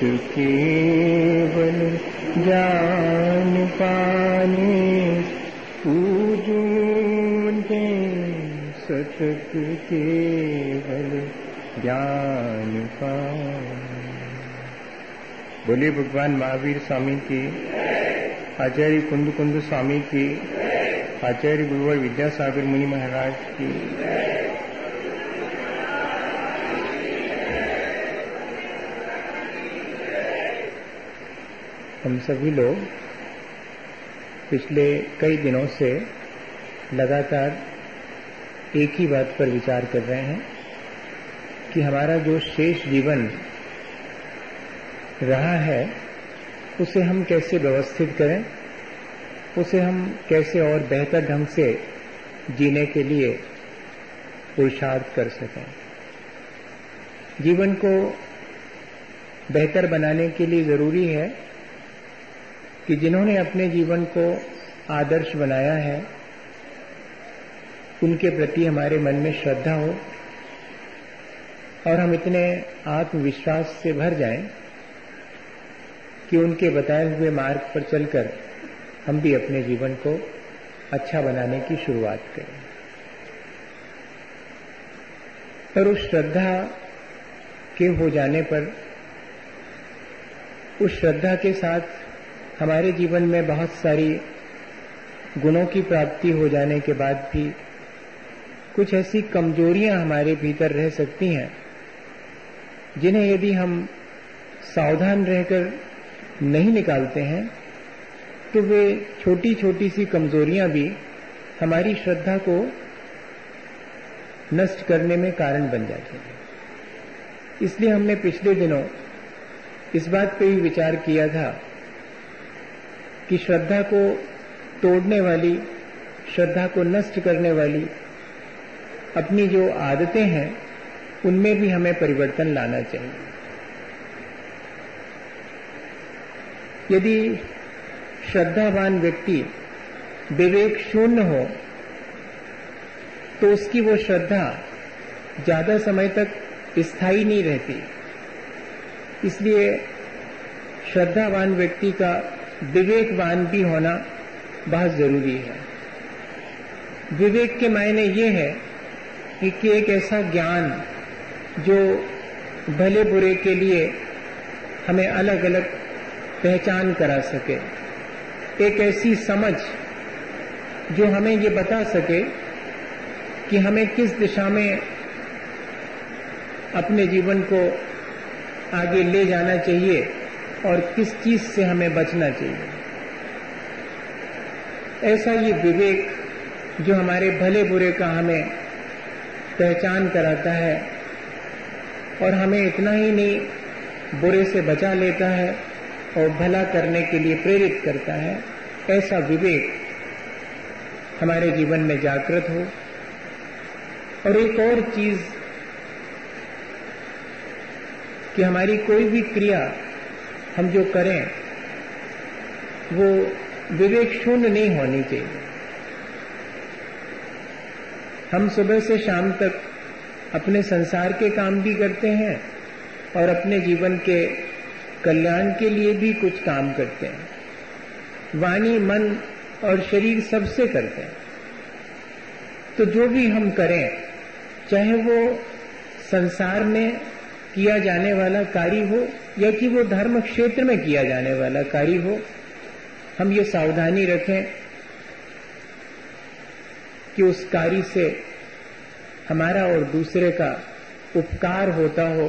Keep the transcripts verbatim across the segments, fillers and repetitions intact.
केवल ज्ञान पाने पूजूंते सतत केवल ज्ञान पाने। बोलिए भगवान महावीर स्वामी की, आचार्य कुंद कुंद स्वामी की, आचार्य गुरुवर विद्यासागर मुनि महाराज की। हम सभी लोग पिछले कई दिनों से लगातार एक ही बात पर विचार कर रहे हैं कि हमारा जो शेष जीवन रहा है उसे हम कैसे व्यवस्थित करें, उसे हम कैसे और बेहतर ढंग से जीने के लिए पुरुषार्थ कर सकें। जीवन को बेहतर बनाने के लिए जरूरी है कि जिन्होंने अपने जीवन को आदर्श बनाया है उनके प्रति हमारे मन में श्रद्धा हो और हम इतने आत्मविश्वास से भर जाएं कि उनके बताए हुए मार्ग पर चलकर हम भी अपने जीवन को अच्छा बनाने की शुरुआत करें। और उस श्रद्धा के हो जाने पर, उस श्रद्धा के साथ हमारे जीवन में बहुत सारी गुणों की प्राप्ति हो जाने के बाद भी कुछ ऐसी कमजोरियां हमारे भीतर रह सकती हैं जिन्हें यदि हम सावधान रहकर नहीं निकालते हैं तो वे छोटी छोटी सी कमजोरियां भी हमारी श्रद्धा को नष्ट करने में कारण बन जाती हैं। इसलिए हमने पिछले दिनों इस बात पे भी विचार किया था कि श्रद्धा को तोड़ने वाली, श्रद्धा को नष्ट करने वाली अपनी जो आदतें हैं उनमें भी हमें परिवर्तन लाना चाहिए। यदि श्रद्धावान व्यक्ति विवेक शून्य हो तो उसकी वो श्रद्धा ज्यादा समय तक स्थायी नहीं रहती। इसलिए श्रद्धावान व्यक्ति का विवेकवान भी होना बहुत जरूरी है। विवेक के मायने ये है कि एक ऐसा ज्ञान जो भले बुरे के लिए हमें अलग अलग पहचान करा सके, एक ऐसी समझ जो हमें ये बता सके कि हमें किस दिशा में अपने जीवन को आगे ले जाना चाहिए और किस चीज से हमें बचना चाहिए। ऐसा ये विवेक जो हमारे भले बुरे का हमें पहचान कराता है और हमें इतना ही नहीं बुरे से बचा लेता है और भला करने के लिए प्रेरित करता है, ऐसा विवेक हमारे जीवन में जागृत हो। और एक और चीज कि हमारी कोई भी क्रिया हम जो करें वो विवेक शून्य नहीं होनी चाहिए। हम सुबह से शाम तक अपने संसार के काम भी करते हैं और अपने जीवन के कल्याण के लिए भी कुछ काम करते हैं। वाणी, मन और शरीर सबसे करते हैं। तो जो भी हम करें, चाहे वो संसार में किया जाने वाला कार्य हो या कि वो धर्म क्षेत्र में किया जाने वाला कार्य हो, हम ये सावधानी रखें कि उस कार्य से हमारा और दूसरे का उपकार होता हो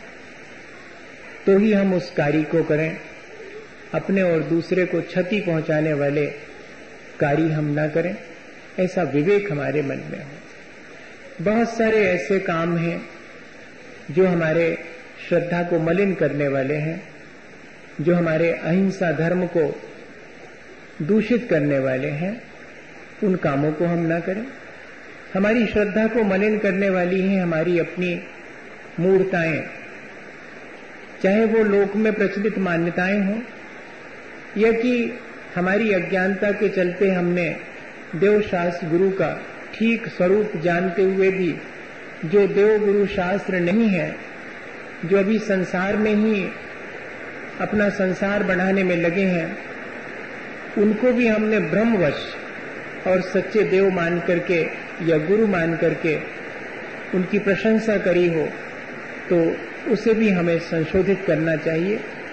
तो ही हम उस कार्य को करें। अपने और दूसरे को क्षति पहुंचाने वाले कार्य हम ना करें, ऐसा विवेक हमारे मन में हो। बहुत सारे ऐसे काम हैं जो हमारे श्रद्धा को मलिन करने वाले हैं, जो हमारे अहिंसा धर्म को दूषित करने वाले हैं, उन कामों को हम ना करें। हमारी श्रद्धा को मलिन करने वाली हैं हमारी अपनी मूर्ताएं, चाहे वो लोक में प्रचलित मान्यताएं हों या कि हमारी अज्ञानता के चलते हमने देव शास्त्र गुरु का ठीक स्वरूप जानते हुए भी जो देव गुरु शास्त्र नहीं है, जो अभी संसार में ही अपना संसार बढ़ाने में लगे हैं, उनको भी हमने ब्रह्मवश और सच्चे देव मान करके या गुरु मान करके उनकी प्रशंसा करी हो, तो उसे भी हमें संशोधित करना चाहिए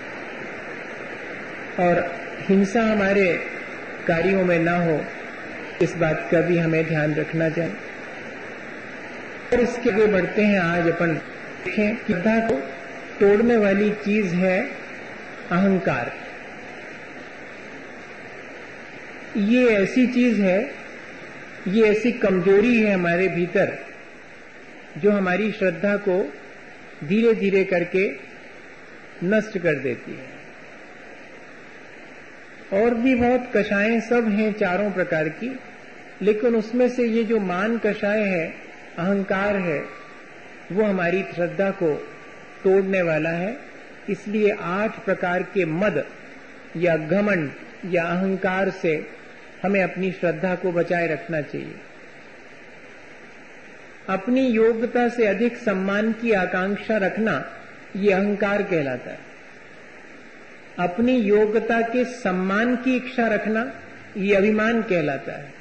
और हिंसा हमारे कार्यों में ना हो, इस बात का भी हमें ध्यान रखना चाहिए। और इसके आगे बढ़ते हैं। आज अपन देखें कि श्रद्धा को तोड़ने वाली चीज है अहंकार। ये ऐसी चीज है, ये ऐसी कमजोरी है हमारे भीतर जो हमारी श्रद्धा को धीरे धीरे करके नष्ट कर देती है। और भी बहुत कषायें सब हैं चारों प्रकार की, लेकिन उसमें से ये जो मान कषाय है, अहंकार है, वो हमारी श्रद्धा को तोड़ने वाला है। इसलिए आठ प्रकार के मद या घमंड या अहंकार से हमें अपनी श्रद्धा को बचाए रखना चाहिए। अपनी योग्यता से अधिक सम्मान की आकांक्षा रखना ये अहंकार कहलाता है। अपनी योग्यता के सम्मान की इच्छा रखना ये अभिमान कहलाता है।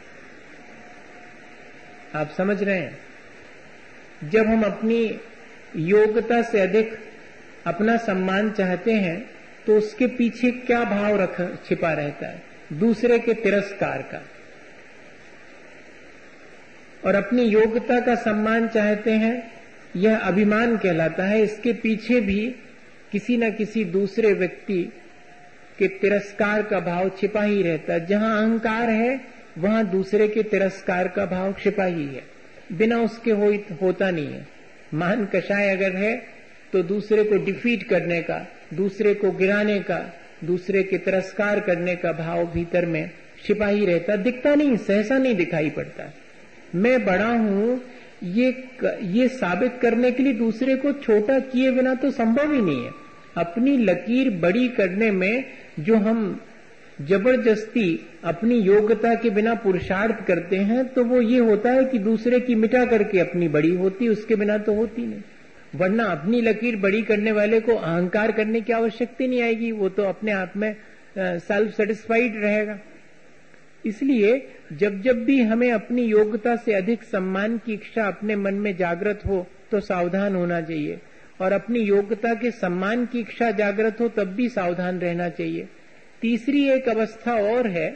आप समझ रहे हैं? जब हम अपनी योग्यता से अधिक अपना सम्मान चाहते हैं तो उसके पीछे क्या भाव रख छिपा रहता है? दूसरे के तिरस्कार का। और अपनी योग्यता का सम्मान चाहते हैं, यह अभिमान कहलाता है। इसके पीछे भी किसी न किसी दूसरे व्यक्ति के तिरस्कार का भाव छिपा ही रहता है। जहां अहंकार है वहां दूसरे के तिरस्कार का भाव छिपा ही है, बिना उसके हो, होता नहीं है। मान कषाय अगर है तो दूसरे को डिफीट करने का, दूसरे को गिराने का, दूसरे के तिरस्कार करने का भाव भीतर में छिपा ही रहता, दिखता नहीं, सहसा नहीं दिखाई पड़ता। मैं बड़ा हूं ये ये साबित करने के लिए दूसरे को छोटा किए बिना तो संभव ही नहीं है। अपनी लकीर बड़ी करने में जो हम जबरदस्ती अपनी योग्यता के बिना पुरुषार्थ करते हैं, तो वो ये होता है कि दूसरे की मिटा करके अपनी बड़ी होती, उसके बिना तो होती नहीं। वरना अपनी लकीर बड़ी करने वाले को अहंकार करने की आवश्यकता नहीं आएगी, वो तो अपने आप में सेल्फ सेटिस्फाइड रहेगा। इसलिए जब जब भी हमें अपनी योग्यता से अधिक सम्मान की इच्छा अपने मन में जागृत हो तो सावधान होना चाहिए, और अपनी योग्यता के सम्मान की इच्छा जागृत हो तब भी सावधान रहना चाहिए। तीसरी एक अवस्था और है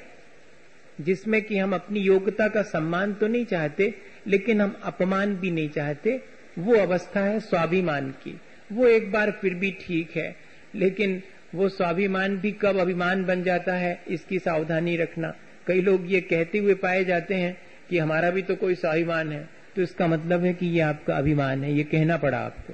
जिसमें कि हम अपनी योग्यता का सम्मान तो नहीं चाहते लेकिन हम अपमान भी नहीं चाहते, वो अवस्था है स्वाभिमान की। वो एक बार फिर भी ठीक है, लेकिन वो स्वाभिमान भी कब अभिमान बन जाता है इसकी सावधानी रखना। कई लोग ये कहते हुए पाए जाते हैं कि हमारा भी तो कोई स्वाभिमान है, तो इसका मतलब है कि ये आपका अभिमान है, ये कहना पड़ा आपको।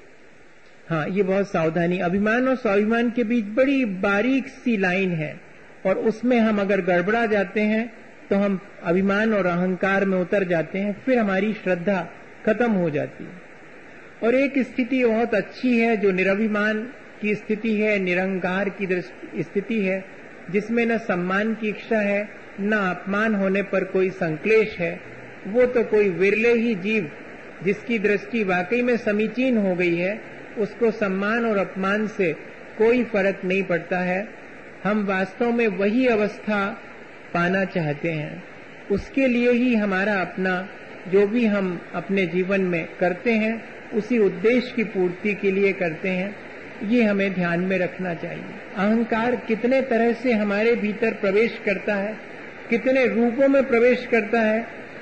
हाँ, ये बहुत सावधानी। अभिमान और स्वाभिमान के बीच बड़ी बारीक सी लाइन है, और उसमें हम अगर गड़बड़ा जाते हैं तो हम अभिमान और अहंकार में उतर जाते हैं, फिर हमारी श्रद्धा खत्म हो जाती है। और एक स्थिति बहुत अच्छी है जो निरभिमान की स्थिति है, निरंकार की स्थिति है, जिसमें न सम्मान की इच्छा है न अपमान होने पर कोई संक्लेश है। वो तो कोई विरले ही जीव जिसकी दृष्टि वाकई में समीचीन हो गई है, उसको सम्मान और अपमान से कोई फर्क नहीं पड़ता है। हम वास्तव में वही अवस्था पाना चाहते हैं, उसके लिए ही हमारा अपना जो भी हम अपने जीवन में करते हैं उसी उद्देश्य की पूर्ति के लिए करते हैं, ये हमें ध्यान में रखना चाहिए। अहंकार कितने तरह से हमारे भीतर प्रवेश करता है, कितने रूपों में प्रवेश करता है,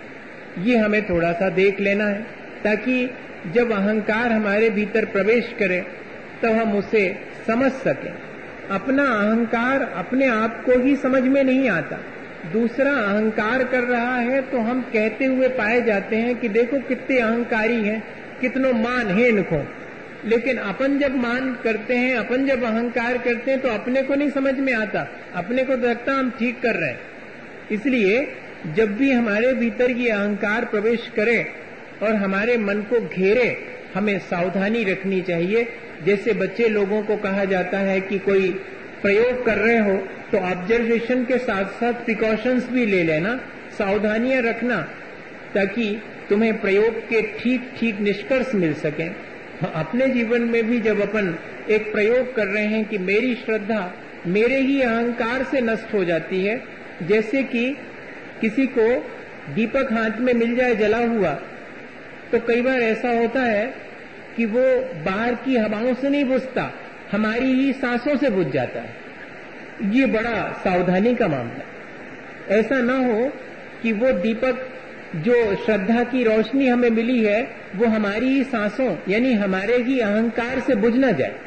ये हमें थोड़ा सा देख लेना है, ताकि जब अहंकार हमारे भीतर प्रवेश करे तब हम उसे समझ सकें। अपना अहंकार अपने आप को ही समझ में नहीं आता, दूसरा अहंकार कर रहा है तो हम कहते हुए पाए जाते हैं कि देखो कितने अहंकारी हैं, कितनो मान है इनको। लेकिन अपन जब मान करते हैं, अपन जब अहंकार करते हैं तो अपने को नहीं समझ में आता, अपने को लगता हम ठीक कर रहे हैं। इसलिए जब भी हमारे भीतर ये अहंकार प्रवेश करे और हमारे मन को घेरे, हमें सावधानी रखनी चाहिए। जैसे बच्चे लोगों को कहा जाता है कि कोई प्रयोग कर रहे हो तो ऑब्जर्वेशन के साथ साथ प्रिकॉशंस भी ले लेना, सावधानियां रखना, ताकि तुम्हें प्रयोग के ठीक ठीक निष्कर्ष मिल सकें। अपने जीवन में भी जब अपन एक प्रयोग कर रहे हैं कि मेरी श्रद्धा मेरे ही अहंकार से नष्ट हो जाती है, जैसे कि किसी को दीपक हाथ में मिल जाए जला हुआ, तो कई बार ऐसा होता है कि वो बाहर की हवाओं से नहीं बुझता, हमारी ही सांसों से बुझ जाता है। ये बड़ा सावधानी का मामला। ऐसा ना हो कि वो दीपक जो श्रद्धा की रोशनी हमें मिली है वो हमारी ही सांसों यानी हमारे ही अहंकार से बुझ ना जाए।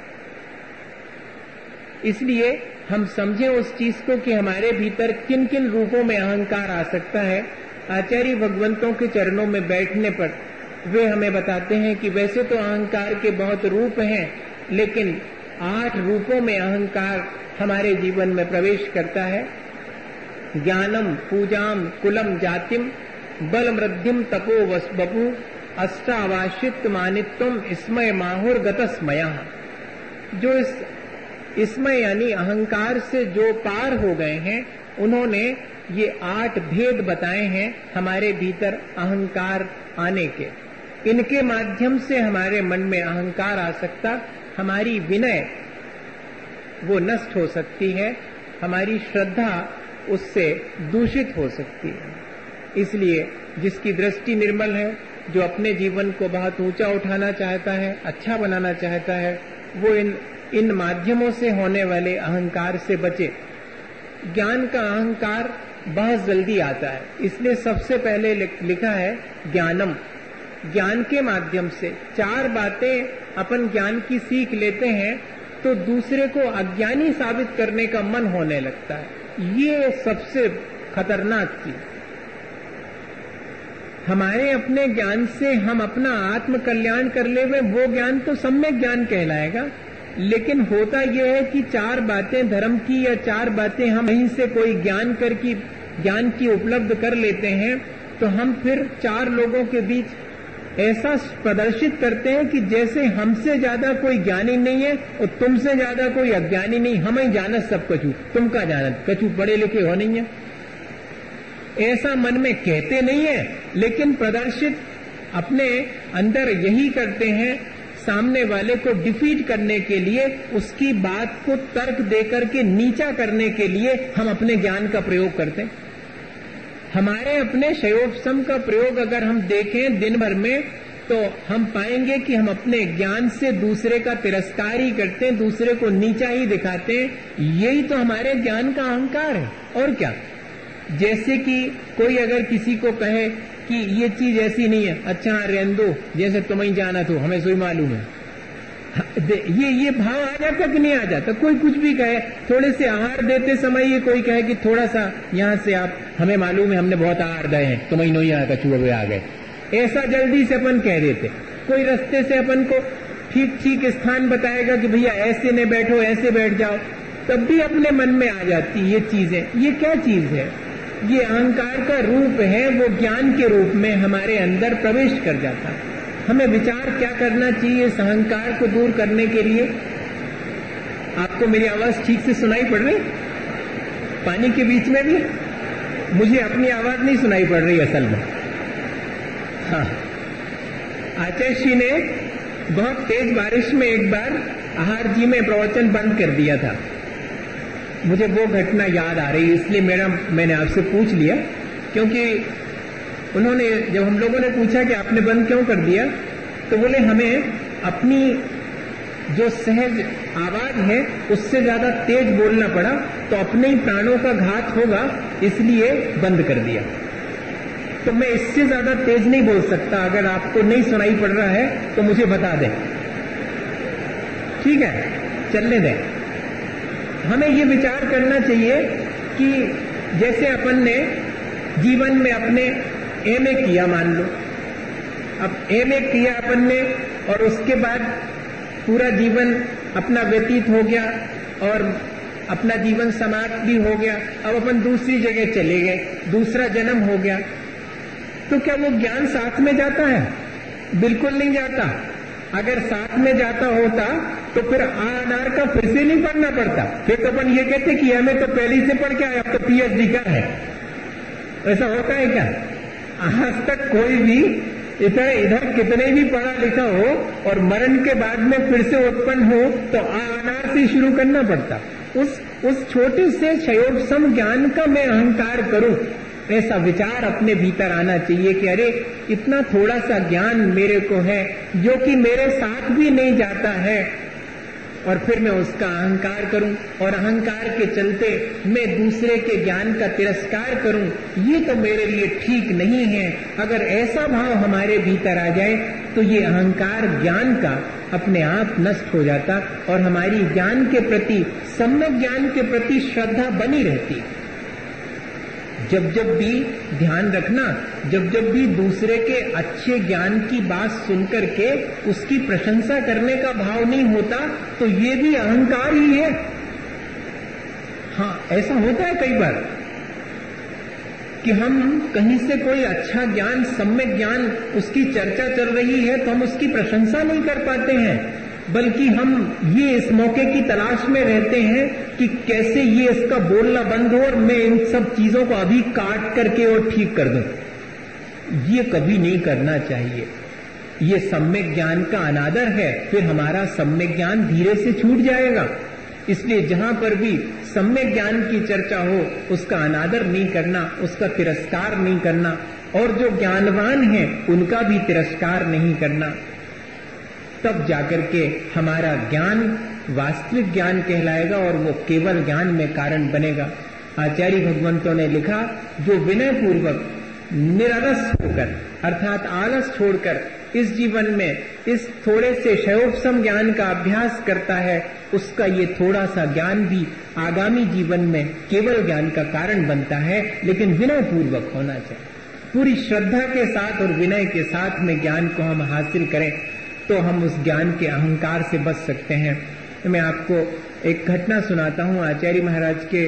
इसलिए हम समझें उस चीज को कि हमारे भीतर किन किन रूपों में अहंकार आ सकता है। आचार्य भगवंतों के चरणों में बैठने पर वे हमें बताते हैं कि वैसे तो अहंकार के बहुत रूप हैं, लेकिन आठ रूपों में अहंकार हमारे जीवन में प्रवेश करता है। ज्ञानम, पूजाम, कुलम, जातिम, बल मृद्धिम, तपो वसबपु, अष्टावाशित मानित्वम, इसमय माहुर गतस्मया। जो इस इसमय यानी अहंकार से जो पार हो गए हैं, उन्होंने ये आठ भेद बताए हैं हमारे भीतर अहंकार आने के। इनके माध्यम से हमारे मन में अहंकार आ सकता, हमारी विनय वो नष्ट हो सकती है, हमारी श्रद्धा उससे दूषित हो सकती है। इसलिए जिसकी दृष्टि निर्मल है, जो अपने जीवन को बहुत ऊंचा उठाना चाहता है, अच्छा बनाना चाहता है, वो इन इन माध्यमों से होने वाले अहंकार से बचे। ज्ञान का अहंकार बहुत जल्दी आता है, इसलिए सबसे पहले लिखा है ज्ञानम। ज्ञान के माध्यम से चार बातें अपन ज्ञान की सीख लेते हैं तो दूसरे को अज्ञानी साबित करने का मन होने लगता है। ये सबसे खतरनाक चीज। हमारे अपने ज्ञान से हम अपना आत्म कल्याण कर ले, वो ज्ञान तो सम्यक ज्ञान कहलाएगा। लेकिन होता यह है कि चार बातें धर्म की या चार बातें हम कहीं से कोई ज्ञान कर की ज्ञान की उपलब्ध कर लेते हैं, तो हम फिर चार लोगों के बीच ऐसा प्रदर्शित करते हैं कि जैसे हमसे ज्यादा कोई ज्ञानी नहीं है और तुमसे ज्यादा कोई अज्ञानी नहीं, हम ही जानत सब कछू, तुम का जानत कछू, पढ़े लिखे हो नहीं है। ऐसा मन में कहते नहीं है, लेकिन प्रदर्शित अपने अंदर यही करते हैं। सामने वाले को डिफीट करने के लिए, उसकी बात को तर्क देकर के नीचा करने के लिए हम अपने ज्ञान का प्रयोग करते हैं। हमारे अपने शयोपशम का प्रयोग अगर हम देखें दिन भर में, तो हम पाएंगे कि हम अपने ज्ञान से दूसरे का तिरस्कार ही करते हैं, दूसरे को नीचा ही दिखाते हैं। यही तो हमारे ज्ञान का अहंकार है, और क्या। जैसे कि कोई अगर किसी को कहे कि ये चीज ऐसी नहीं है, अच्छा रहने दो, जैसे तुम ही जाना तो हमें सोई मालूम है, ये ये भाव आ जाता कि नहीं आ जाता। कोई कुछ भी कहे, थोड़े से आहार देते समय ये कोई कहे कि थोड़ा सा यहाँ से आप, हमें मालूम है हमने बहुत आहार दिए हैं, तुम ही नहीं आया, कछुए आ गए, ऐसा जल्दी से अपन कह देते। कोई रास्ते से अपन को ठीक ठीक स्थान बताएगा कि भैया ऐसे न बैठो, ऐसे बैठ जाओ, तब भी अपने मन में आ जाती ये चीजें। ये क्या चीज है? ये अहंकार का रूप है, वो ज्ञान के रूप में हमारे अंदर प्रवेश कर जाता है। हमें विचार क्या करना चाहिए इस अहंकार को दूर करने के लिए? आपको मेरी आवाज ठीक से सुनाई पड़ रही? पानी के बीच में भी मुझे अपनी आवाज नहीं सुनाई पड़ रही असल में। हाँ, आचार्य श्री ने बहुत तेज बारिश में एक बार आहार जी में प्रवचन बंद कर दिया था। मुझे वो घटना याद आ रही, इसलिए मेरा मैंने आपसे पूछ लिया, क्योंकि उन्होंने जब हम लोगों ने पूछा कि आपने बंद क्यों कर दिया, तो बोले हमें अपनी जो सहज आवाज है उससे ज्यादा तेज बोलना पड़ा, तो अपने ही प्राणों का घात होगा, इसलिए बंद कर दिया। तो मैं इससे ज्यादा तेज नहीं बोल सकता, अगर आपको नहीं सुनाई पड़ रहा है तो मुझे बता दें, ठीक है? चलने दें। हमें ये विचार करना चाहिए कि जैसे अपन ने जीवन में अपने एमए किया, मान लो अब एमए किया अपन ने, और उसके बाद पूरा जीवन अपना व्यतीत हो गया और अपना जीवन समाप्त भी हो गया। अब अपन दूसरी जगह चले गए, दूसरा जन्म हो गया, तो क्या वो ज्ञान साथ में जाता है? बिल्कुल नहीं जाता। अगर साथ में जाता होता तो फिर आधार का फिर से नहीं पढ़ना पड़ता, फिर तो अपन ये कहते कि हमें तो पहले से पढ़ के आया, अब तो पीएचडी का है। ऐसा होता है क्या? आज तक कोई भी इधर इधर कितने भी पढ़ा लिखा हो और मरण के बाद में फिर से उत्पन्न हो तो अनार से शुरू करना पड़ता। उस उस छोटे से क्षयोपम ज्ञान का मैं अहंकार करूं, ऐसा विचार अपने भीतर आना चाहिए कि अरे इतना थोड़ा सा ज्ञान मेरे को है जो कि मेरे साथ भी नहीं जाता है, और फिर मैं उसका अहंकार करूं और अहंकार के चलते मैं दूसरे के ज्ञान का तिरस्कार करूं, ये तो मेरे लिए ठीक नहीं है। अगर ऐसा भाव हमारे भीतर आ जाए तो ये अहंकार ज्ञान का अपने आप नष्ट हो जाता और हमारी ज्ञान के प्रति, सम्यक ज्ञान के प्रति श्रद्धा बनी रहती। जब जब भी ध्यान रखना, जब जब भी दूसरे के अच्छे ज्ञान की बात सुनकर के उसकी प्रशंसा करने का भाव नहीं होता तो ये भी अहंकार ही है। हाँ, ऐसा होता है कई बार कि हम कहीं से कोई अच्छा ज्ञान, सम्यक ज्ञान, उसकी चर्चा चल रही है तो हम उसकी प्रशंसा नहीं कर पाते हैं, बल्कि हम ये इस मौके की तलाश में रहते हैं कि कैसे ये इसका बोलना बंद हो और मैं इन सब चीजों को अभी काट करके और ठीक कर दूं। ये कभी नहीं करना चाहिए। ये सम्यक ज्ञान का अनादर है, फिर हमारा सम्यक ज्ञान धीरे से छूट जाएगा। इसलिए जहां पर भी सम्यक ज्ञान की चर्चा हो उसका अनादर नहीं करना, उसका तिरस्कार नहीं करना, और जो ज्ञानवान है उनका भी तिरस्कार नहीं करना। तब जाकर के हमारा ज्ञान वास्तविक ज्ञान कहलाएगा और वो केवल ज्ञान में कारण बनेगा। आचार्य भगवंतों ने लिखा, जो विनय पूर्वक निरलस होकर अर्थात आलस छोड़कर इस जीवन में इस थोड़े से क्षयोपम ज्ञान का अभ्यास करता है, उसका ये थोड़ा सा ज्ञान भी आगामी जीवन में केवल ज्ञान का कारण बनता है, लेकिन विनय पूर्वक होना चाहिए। पूरी श्रद्धा के साथ और विनय के साथ में ज्ञान को हम हासिल करें तो हम उस ज्ञान के अहंकार से बच सकते हैं। मैं आपको एक घटना सुनाता हूं। आचार्य महाराज के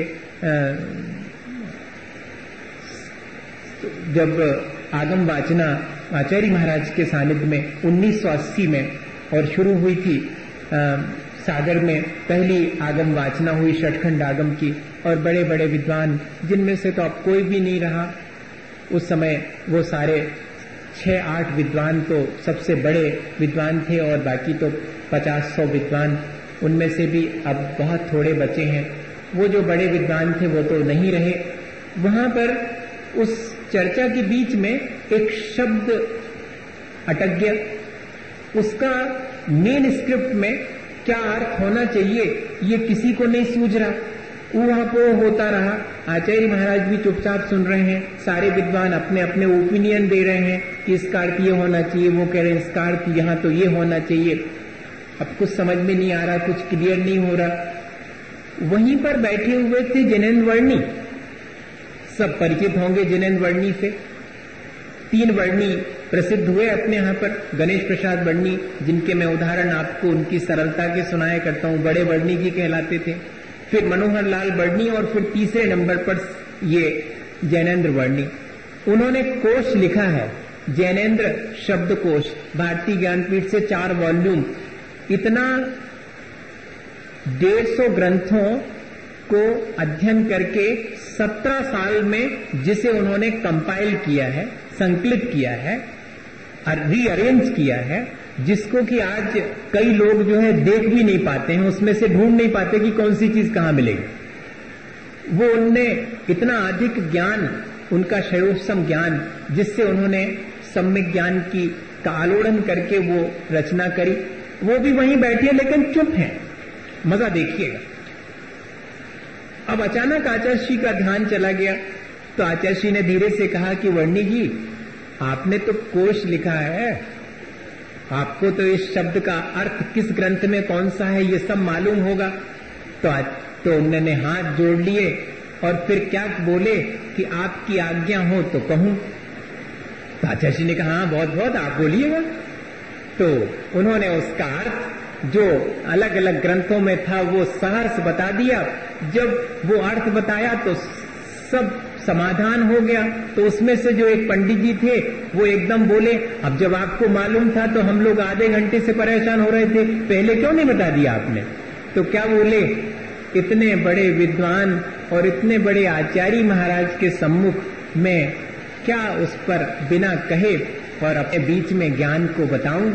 जब आगम वाचना आचार्य महाराज के सानिध्य में उन्नीस सौ अस्सी में और शुरू हुई थी, सागर में पहली आगम वाचना हुई षटखंड आगम की, और बड़े बड़े विद्वान, जिनमें से तो अब कोई भी नहीं रहा, उस समय वो सारे छह आठ विद्वान तो सबसे बड़े विद्वान थे और बाकी तो पचास सौ विद्वान, उनमें से भी अब बहुत थोड़े बचे हैं। वो जो बड़े विद्वान थे वो तो नहीं रहे। वहां पर उस चर्चा के बीच में एक शब्द अटक गया। उसका मेन स्क्रिप्ट में क्या अर्थ होना चाहिए ये किसी को नहीं सूझ रहा। वहां को होता रहा। आचार्य महाराज भी चुपचाप सुन रहे हैं, सारे विद्वान अपने अपने ओपिनियन दे रहे हैं कि इसका अर्थ ये होना चाहिए, वो कह रहे हैं इसका अर्थ यहाँ तो ये होना चाहिए। अब कुछ समझ में नहीं आ रहा, कुछ क्लियर नहीं हो रहा। वहीं पर बैठे हुए थे जिनेन्द्र वर्णी, सब परिचित होंगे जिनेन्द्र वर्णी से। तीन वर्णी प्रसिद्ध हुए अपने यहाँ पर, गणेश प्रसाद वर्णी, जिनके मैं उदाहरण आपको उनकी सरलता के सुनाया करता हूँ, बड़े वर्णी जी कहलाते थे। फिर मनोहर लाल वर्णी और फिर तीसरे नंबर पर ये जैनेन्द्र वर्णी। उन्होंने कोश लिखा है, जैनेन्द्र शब्द कोश, भारतीय ज्ञानपीठ से चार वॉल्यूम। इतना डेढ़ सौ ग्रंथों को अध्ययन करके सत्रह साल में जिसे उन्होंने कंपाइल किया है, संकलित किया है, रीअरेंज किया है, जिसको कि आज कई लोग जो है देख भी नहीं पाते हैं, उसमें से ढूंढ नहीं पाते कि कौन सी चीज कहां मिलेगी। वो उनने इतना अधिक ज्ञान, उनका क्षयोपम ज्ञान, जिससे उन्होंने सम्यक ज्ञान की का आलोड़न करके वो रचना करी। वो भी वहीं बैठी है लेकिन चुप है। मजा देखिएगा। अब अचानक आचार्य श्री का ध्यान चला गया तो आचार्य श्री ने धीरे से कहा कि वर्णी जी, आपने तो कोश लिखा है, आपको तो इस शब्द का अर्थ किस ग्रंथ में कौन सा है ये सब मालूम होगा। तो आज तो उन्होंने हाथ जोड़ लिए और फिर क्या बोले कि आपकी आज्ञा हो तो कहूं। तो आचार्य जी ने कहा, हाँ बहुत बहुत, आप बोलिएगा। तो उन्होंने उसका अर्थ जो अलग अलग ग्रंथों में था वो सहर्ष बता दिया। जब वो अर्थ बताया तो सब समाधान हो गया। तो उसमें से जो एक पंडित जी थे वो एकदम बोले, अब जब आपको मालूम था तो हम लोग आधे घंटे से परेशान हो रहे थे, पहले क्यों नहीं बता दिया आपने। तो क्या बोले, इतने बड़े विद्वान और इतने बड़े आचार्य महाराज के सम्मुख में क्या उस पर बिना कहे और अपने बीच में ज्ञान को बताऊं।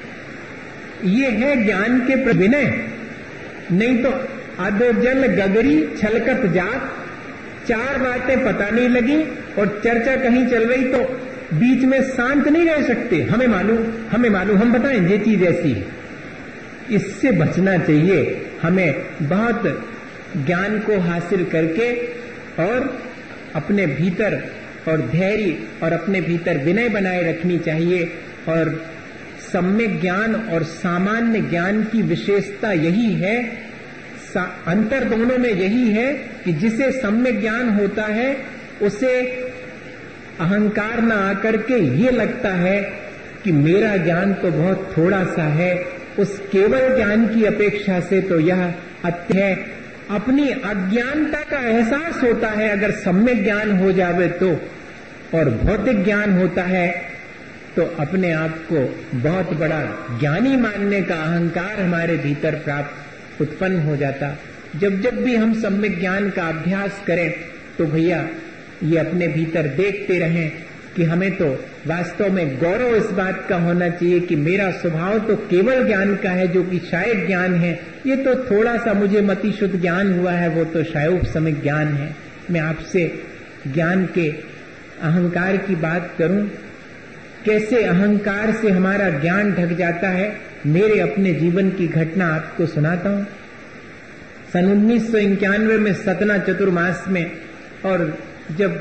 ये है ज्ञान के विनय, नहीं तो अधोजल गगरी छलकत जात, चार बातें पता नहीं लगी और चर्चा कहीं चल रही तो बीच में शांत नहीं रह सकते। हमें मालूम हमें मालूम हम बताएं ये चीज ऐसी है। इससे बचना चाहिए। हमें बहुत ज्ञान को हासिल करके और अपने भीतर और धैर्य और अपने भीतर विनय बनाए रखनी चाहिए। और सम्यक ज्ञान और सामान्य ज्ञान की विशेषता यही है, अंतर दोनों में यही है कि जिसे सम्यक ज्ञान होता है उसे अहंकार न आकर के ये लगता है कि मेरा ज्ञान तो बहुत थोड़ा सा है, उस केवल ज्ञान की अपेक्षा से तो यह अत्य है। अपनी अज्ञानता का एहसास होता है अगर सम्यक ज्ञान हो जावे तो, और भौतिक ज्ञान होता है तो अपने आप को बहुत बड़ा ज्ञानी मानने का अहंकार हमारे भीतर प्राप्त उत्पन्न हो जाता। जब जब भी हम सम्यक ज्ञान का अभ्यास करें तो भैया ये अपने भीतर देखते रहें कि हमें तो वास्तव में गौरव इस बात का होना चाहिए कि मेरा स्वभाव तो केवल ज्ञान का है, जो कि शायद ज्ञान है। ये तो थोड़ा सा मुझे मतिशुद्ध ज्ञान हुआ है, वो तो शायद सम्यक ज्ञान है। मैं आपसे ज्ञान के अहंकार की बात करूं, कैसे अहंकार से हमारा ज्ञान ढक जाता है। मेरे अपने जीवन की घटना आपको सुनाता हूं। सन उन्नीस सौ इक्यानवे में सतना चतुर्मास में, और जब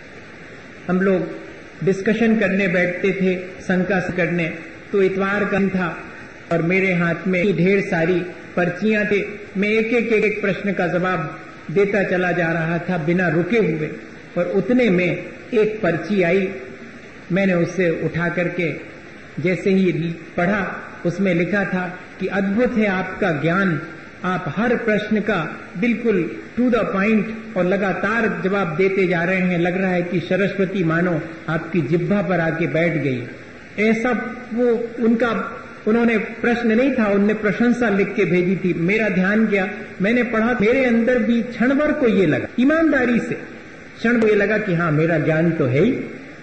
हम लोग डिस्कशन करने बैठते थे शंका करने, तो इतवार का दिन था और मेरे हाथ में ढेर सारी पर्चियां थे। मैं एक एक एक, एक प्रश्न का जवाब देता चला जा रहा था बिना रुके हुए, और उतने में एक पर्ची आई। मैंने उसे उठा करके जैसे ही पढ़ा, उसमें लिखा था कि अद्भुत है आपका ज्ञान, आप हर प्रश्न का बिल्कुल टू द पॉइंट और लगातार जवाब देते जा रहे हैं। लग रहा है कि सरस्वती मानो आपकी जिह्वा पर आके बैठ गई। ऐसा वो उनका उन्होंने प्रश्न नहीं था, उन्होंने प्रशंसा लिख के भेजी थी। मेरा ध्यान गया, मैंने पढ़ा, मेरे अंदर भी क्षण भर को ये लगा, ईमानदारी से क्षण को ये लगा कि हाँ मेरा ज्ञान तो है ही।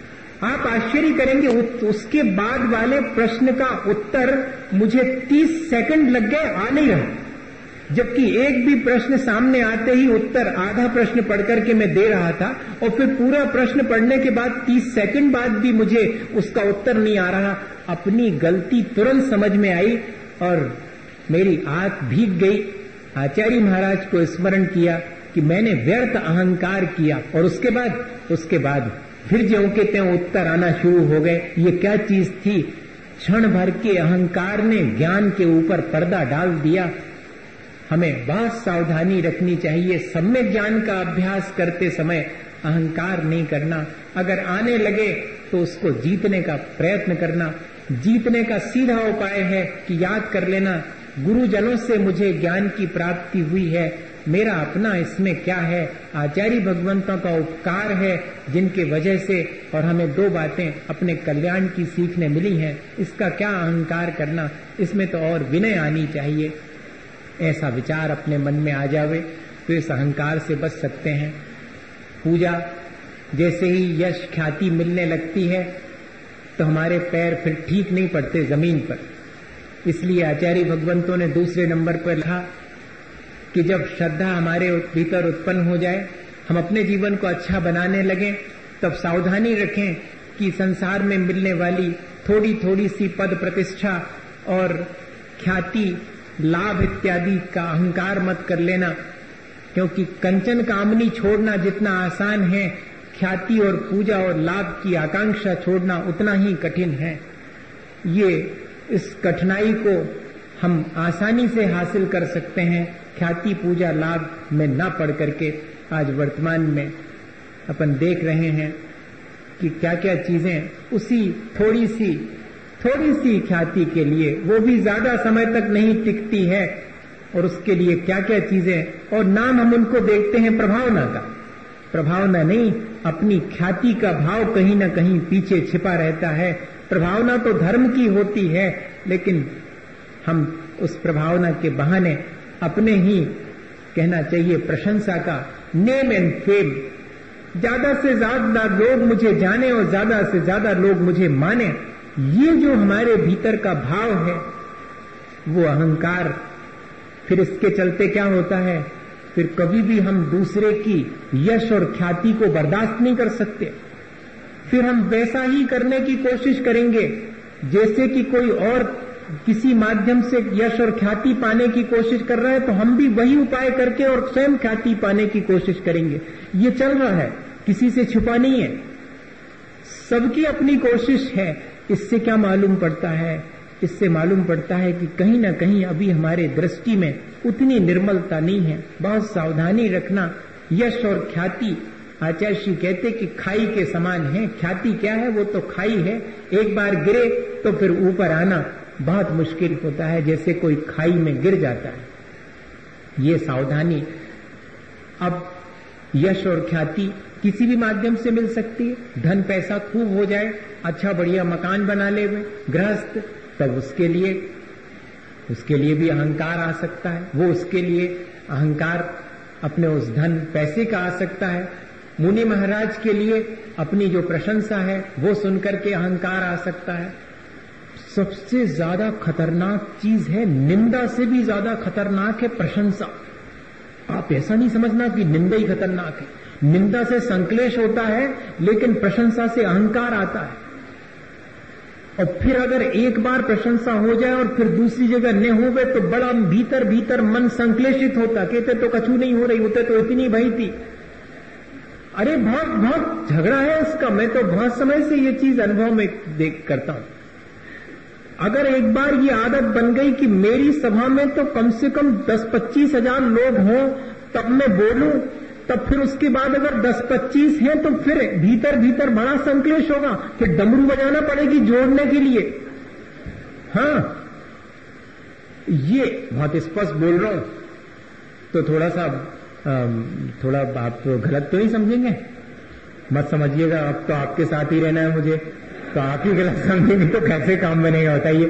आप आश्चर्य करेंगे, उसके बाद वाले प्रश्न का उत्तर मुझे तीस सेकंड लग गए, आ नहीं रहा, जबकि एक भी प्रश्न सामने आते ही उत्तर आधा प्रश्न पढ़ करके मैं दे रहा था, और फिर पूरा प्रश्न पढ़ने के बाद तीस सेकंड बाद भी मुझे उसका उत्तर नहीं आ रहा। अपनी गलती तुरंत समझ में आई और मेरी आंख भीग गई। आचार्य महाराज को स्मरण किया कि मैंने व्यर्थ अहंकार किया, और उसके बाद उसके बाद फिर ज्यों के त्यों उत्तर आना शुरू हो गए। ये क्या चीज थी? क्षण भर के अहंकार ने ज्ञान के ऊपर पर्दा डाल दिया। हमें बहुत सावधानी रखनी चाहिए। सम्यक ज्ञान का अभ्यास करते समय अहंकार नहीं करना। अगर आने लगे तो उसको जीतने का प्रयत्न करना। जीतने का सीधा उपाय है कि याद कर लेना, गुरुजनों से मुझे ज्ञान की प्राप्ति हुई है, मेरा अपना इसमें क्या है? आचार्य भगवंतों का उपकार है जिनके वजह से, और हमें दो बातें अपने कल्याण की सीखने मिली हैं। इसका क्या अहंकार करना, इसमें तो और विनय आनी चाहिए। ऐसा विचार अपने मन में आ जावे तो इस अहंकार से बच सकते हैं। पूजा जैसे ही यश ख्याति मिलने लगती है तो हमारे पैर फिर ठीक नहीं पड़ते जमीन पर। इसलिए आचार्य भगवंतों ने दूसरे नंबर पर लिखा कि जब श्रद्धा हमारे भीतर उत्पन्न हो जाए, हम अपने जीवन को अच्छा बनाने लगें, तब सावधानी रखें कि संसार में मिलने वाली थोड़ी थोड़ी सी पद प्रतिष्ठा और ख्याति, लाभ इत्यादि का अहंकार मत कर लेना, क्योंकि कंचन कामनी छोड़ना जितना आसान है, ख्याति और पूजा और लाभ की आकांक्षा छोड़ना उतना ही कठिन है। ये इस कठिनाई को हम आसानी से हासिल कर सकते हैं ख्याति पूजा लाभ में न पढ़ करके। आज वर्तमान में अपन देख रहे हैं कि क्या क्या चीजें उसी थोड़ी सी थोड़ी सी ख्याति के लिए, वो भी ज्यादा समय तक नहीं टिकती है, और उसके लिए क्या क्या चीजें, और नाम हम उनको देखते हैं प्रभावना का। प्रभावना नहीं, अपनी ख्याति का भाव कहीं ना कहीं पीछे छिपा रहता है। प्रभावना तो धर्म की होती है, लेकिन हम उस प्रभावना के बहाने अपने ही कहना चाहिए प्रशंसा का, नेम एंड फेम, ज्यादा से ज्यादा लोग मुझे जाने और ज्यादा से ज्यादा लोग मुझे माने, ये जो हमारे भीतर का भाव है वो अहंकार। फिर इसके चलते क्या होता है, फिर कभी भी हम दूसरे की यश और ख्याति को बर्दाश्त नहीं कर सकते। फिर हम वैसा ही करने की कोशिश करेंगे जैसे कि कोई और किसी माध्यम से यश और ख्याति पाने की कोशिश कर रहा है, तो हम भी वही उपाय करके और स्वयं ख्याति पाने की कोशिश करेंगे। ये चल रहा है, किसी से छुपा नहीं है, सबकी अपनी कोशिश है। इससे क्या मालूम पड़ता है, इससे मालूम पड़ता है कि कहीं ना कहीं अभी हमारे दृष्टि में उतनी निर्मलता नहीं है। बहुत सावधानी रखना। यश और ख्याति आचार्य श्री कहते कि खाई के समान है। ख्याति क्या है, वो तो खाई है, एक बार गिरे तो फिर ऊपर आना बहुत मुश्किल होता है, जैसे कोई खाई में गिर जाता है। ये सावधानी। अब यश और ख्याति किसी भी माध्यम से मिल सकती है। धन पैसा खूब हो जाए, अच्छा बढ़िया मकान बना ले गृहस्थ, तब उसके लिए उसके लिए भी अहंकार आ सकता है। वो उसके लिए अहंकार अपने उस धन पैसे का आ सकता है। मुनि महाराज के लिए अपनी जो प्रशंसा है वो सुनकर के अहंकार आ सकता है। सबसे ज्यादा खतरनाक चीज है, निंदा से भी ज्यादा खतरनाक है प्रशंसा। आप ऐसा नहीं समझना कि निंदा ही खतरनाक है। निंदा से संक्लेश होता है, लेकिन प्रशंसा से अहंकार आता है। और फिर अगर एक बार प्रशंसा हो जाए और फिर दूसरी जगह न होवे तो बड़ा भीतर भीतर मन संक्लेशित होता, कहते तो कछु नहीं हो रही, होते तो इतनी भई थी। अरे बहुत बहुत झगड़ा है इसका। मैं तो बहुत समय से ये चीज अनुभव में देख करता हूं। अगर एक बार ये आदत बन गई कि मेरी सभा में तो कम से कम दस पच्चीस हजार लोग हों तब मैं बोलूं, तब फिर उसके बाद अगर दस पच्चीस हैं तो फिर भीतर भीतर बड़ा संक्लेश होगा, फिर डमरू बजाना पड़ेगी जोड़ने के लिए। हाँ, ये बहुत स्पष्ट बोल रहा हूं, तो थोड़ा सा थोड़ा आप तो गलत तो नहीं समझेंगे, मत समझिएगा। अब तो आपके साथ ही रहना है मुझे, तो आप ही गलत समझेंगे तो कैसे काम बनेगा बताइए।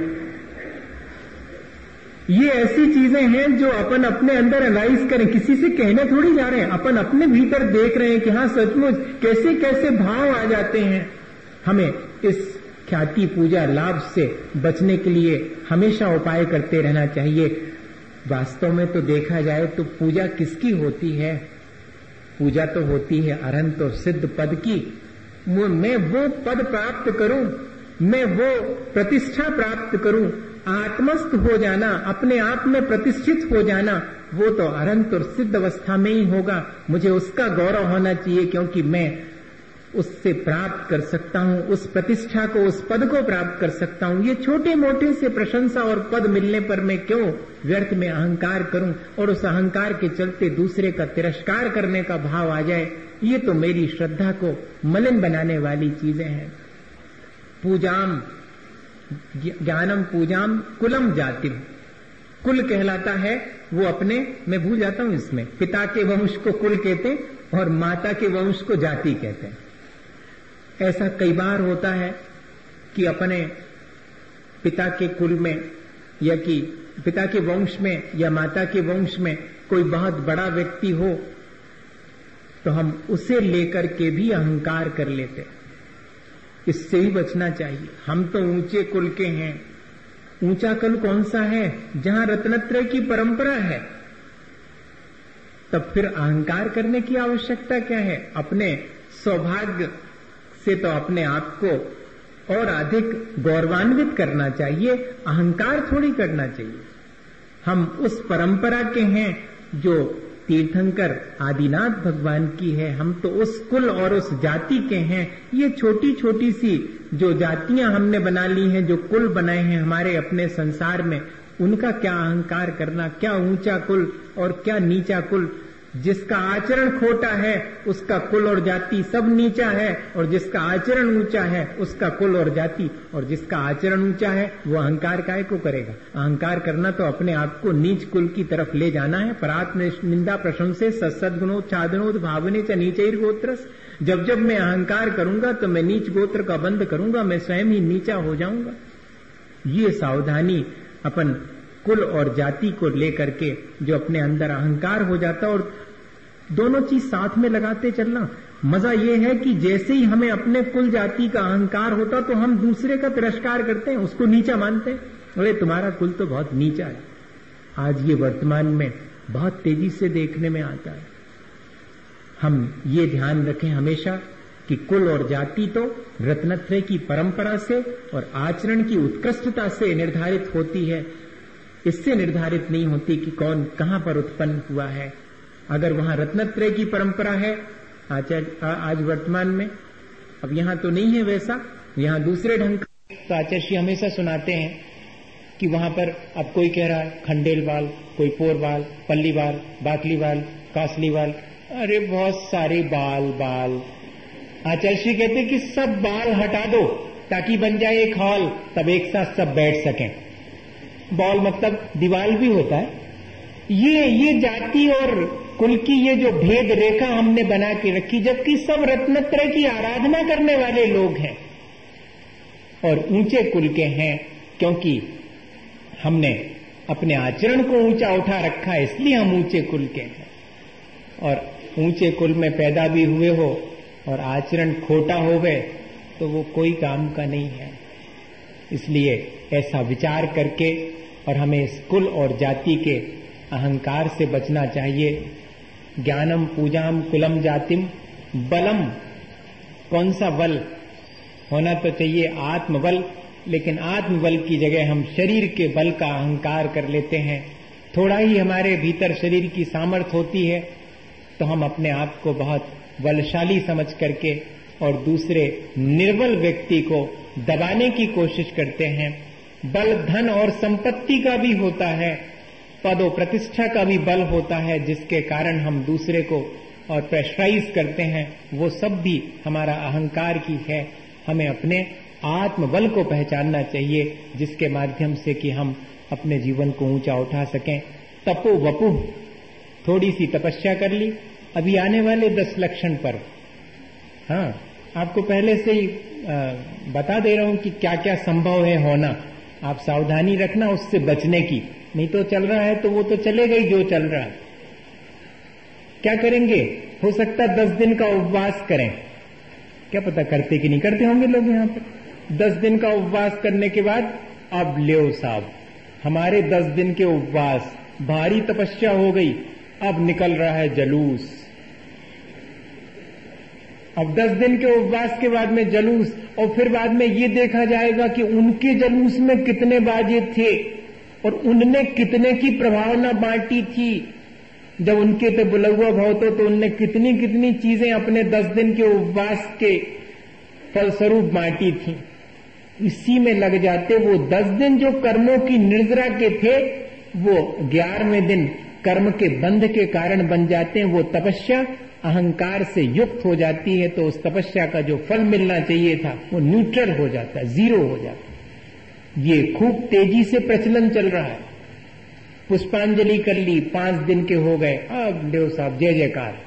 ये ऐसी चीजें हैं जो अपन अपने अंदर एनालाइज करें, किसी से कहने थोड़ी जा रहे हैं, अपन अपने भीतर देख रहे हैं कि हाँ सचमुच कैसे कैसे भाव आ जाते हैं। हमें इस ख्याति पूजा लाभ से बचने के लिए हमेशा उपाय करते रहना चाहिए। वास्तव में तो देखा जाए तो पूजा किसकी होती है, पूजा तो होती है अरहंत और सिद्ध पद की। मैं वो पद प्राप्त करूं, मैं वो प्रतिष्ठा प्राप्त करूं, आत्मस्थ हो जाना, अपने आप में प्रतिष्ठित हो जाना, वो तो अरहंत और सिद्ध अवस्था में ही होगा। मुझे उसका गौरव होना चाहिए, क्योंकि मैं उससे प्राप्त कर सकता हूं, उस प्रतिष्ठा को, उस पद को प्राप्त कर सकता हूं। ये छोटे मोटे से प्रशंसा और पद मिलने पर मैं क्यों व्यर्थ में अहंकार करूं और उस अहंकार के चलते दूसरे का तिरस्कार करने का भाव आ जाए। ये तो मेरी श्रद्धा को मलिन बनाने वाली चीजें हैं। पूजाम ज्ञानम पूजाम कुलम जातिम, कुल कहलाता है वो अपने, मैं भूल जाता हूं इसमें, पिता के वंश को कुल कहते हैं और माता के वंश को जाति कहते हैं। ऐसा कई बार होता है कि अपने पिता के कुल में या कि पिता के वंश में या माता के वंश में कोई बहुत बड़ा व्यक्ति हो तो हम उसे लेकर के भी अहंकार कर लेते हैं। इससे ही बचना चाहिए। हम तो ऊंचे कुल के हैं। ऊंचा कुल कौन सा है? जहां रत्नत्रय की परंपरा है। तब फिर अहंकार करने की आवश्यकता क्या है? अपने सौभाग्य से तो अपने आप को और अधिक गौरवान्वित करना चाहिए, अहंकार थोड़ी करना चाहिए। हम उस परंपरा के हैं जो तीर्थंकर आदिनाथ भगवान की है। हम तो उस कुल और उस जाति के हैं। ये छोटी छोटी सी जो जातियां हमने बना ली हैं, जो कुल बनाए हैं हमारे अपने संसार में, उनका क्या अहंकार करना, क्या ऊंचा कुल और क्या नीचा कुल। जिसका आचरण खोटा है उसका कुल और जाति सब नीचा है, और जिसका आचरण ऊंचा है उसका कुल और जाति, और जिसका आचरण ऊंचा है वो अहंकार काहे को करेगा? अहंकार करना तो अपने आप को नीच कुल की तरफ ले जाना है। परात्म निंदा प्रशंसे सत्सद्गुणोच्छादनोद भावने च नीचैर गोत्रस। जब जब मैं अहंकार करूंगा तो मैं नीच गोत्र का बंद करूंगा, मैं स्वयं ही नीचा हो जाऊंगा। ये सावधानी अपन कुल और जाति को लेकर के जो अपने अंदर अहंकार हो जाता, और दोनों चीज साथ में लगाते चलना। मजा यह है कि जैसे ही हमें अपने कुल जाति का अहंकार होता तो हम दूसरे का तिरस्कार करते हैं, उसको नीचा मानते हैं। अरे तुम्हारा कुल तो बहुत नीचा है। आज ये वर्तमान में बहुत तेजी से देखने में आता है। हम ये ध्यान रखें हमेशा कि कुल और जाति तो रत्नत्रय की परंपरा से और आचरण की उत्कृष्टता से निर्धारित होती है, इससे निर्धारित नहीं होती कि कौन कहां पर उत्पन्न हुआ है। अगर वहां रत्नत्रय की परंपरा है आचार्य आज वर्तमान में, अब यहां तो नहीं है वैसा, यहां दूसरे ढंग का। तो आचार्य हमेशा सुनाते हैं कि वहां पर अब कोई कह रहा है खंडेलवाल, कोई पोरवाल, पल्लीवाल, बाकलीवाल, कासलीवाल, अरे बहुत सारे बाल बाल। आचार्य कहते कि सब बाल हटा दो ताकि बन जाए एक हॉल, तब एक साथ सब बैठ सकें। बॉल मतलब दीवाल भी होता है। ये ये जाति और कुल की ये जो भेद रेखा हमने बना के रखी, जबकि सब रत्नत्रय की आराधना करने वाले लोग हैं और ऊंचे कुल के हैं, क्योंकि हमने अपने आचरण को ऊंचा उठा रखा है, इसलिए हम ऊंचे कुल के हैं। और ऊंचे कुल में पैदा भी हुए हो और आचरण खोटा हो गए तो वो कोई काम का नहीं है। इसलिए ऐसा विचार करके और हमें इस कुल और जाति के अहंकार से बचना चाहिए। ज्ञानम पूजाम कुलम जातिम बलम, कौन सा बल होना तो चाहिए? आत्मबल। लेकिन आत्मबल की जगह हम शरीर के बल का अहंकार कर लेते हैं। थोड़ा ही हमारे भीतर शरीर की सामर्थ्य होती है तो हम अपने आप को बहुत बलशाली समझ करके और दूसरे निर्बल व्यक्ति को दबाने की कोशिश करते हैं। बल धन और संपत्ति का भी होता है, पद और प्रतिष्ठा का भी बल होता है, जिसके कारण हम दूसरे को और प्रेशराइज करते हैं। वो सब भी हमारा अहंकार की है। हमें अपने आत्मबल को पहचानना चाहिए, जिसके माध्यम से कि हम अपने जीवन को ऊंचा उठा सकें। तपो वपु, थोड़ी सी तपस्या कर ली। अभी आने वाले दस लक्षण पर हाँ आपको पहले से ही आ, बता दे रहा हूं कि क्या क्या संभव है होना। आप सावधानी रखना उससे बचने की, नहीं तो चल रहा है तो वो तो चलेगा ही जो चल रहा है। क्या करेंगे? हो सकता है दस दिन का उपवास करें। क्या पता करते कि नहीं करते होंगे लोग यहाँ पर। दस दिन का उपवास करने के बाद अब ल्यो साहब, हमारे दस दिन के उपवास भारी तपस्या हो गई, अब निकल रहा है जलूस। अब दस दिन के उपवास के बाद में जलूस, और फिर बाद में ये देखा जाएगा कि उनके जलूस में कितने बाजे थे और उनने कितने की प्रभावना बांटी थी। जब उनके पे बुलौआ भाव तो, तो उनने कितनी कितनी चीजें अपने दस दिन के उपवास के फलस्वरूप बांटी थी। इसी में लग जाते वो दस दिन जो कर्मों की निर्जरा के थे, वो ग्यारहवें दिन कर्म के बंध के कारण बन जाते हैं। वो तपस्या अहंकार से युक्त हो जाती है तो उस तपस्या का जो फल मिलना चाहिए था वो न्यूट्रल हो जाता है, जीरो हो जाता है। ये खूब तेजी से प्रचलन चल रहा है। पुष्पांजलि कर ली, पांच दिन के हो गए, अब देव साहब जय जयकार।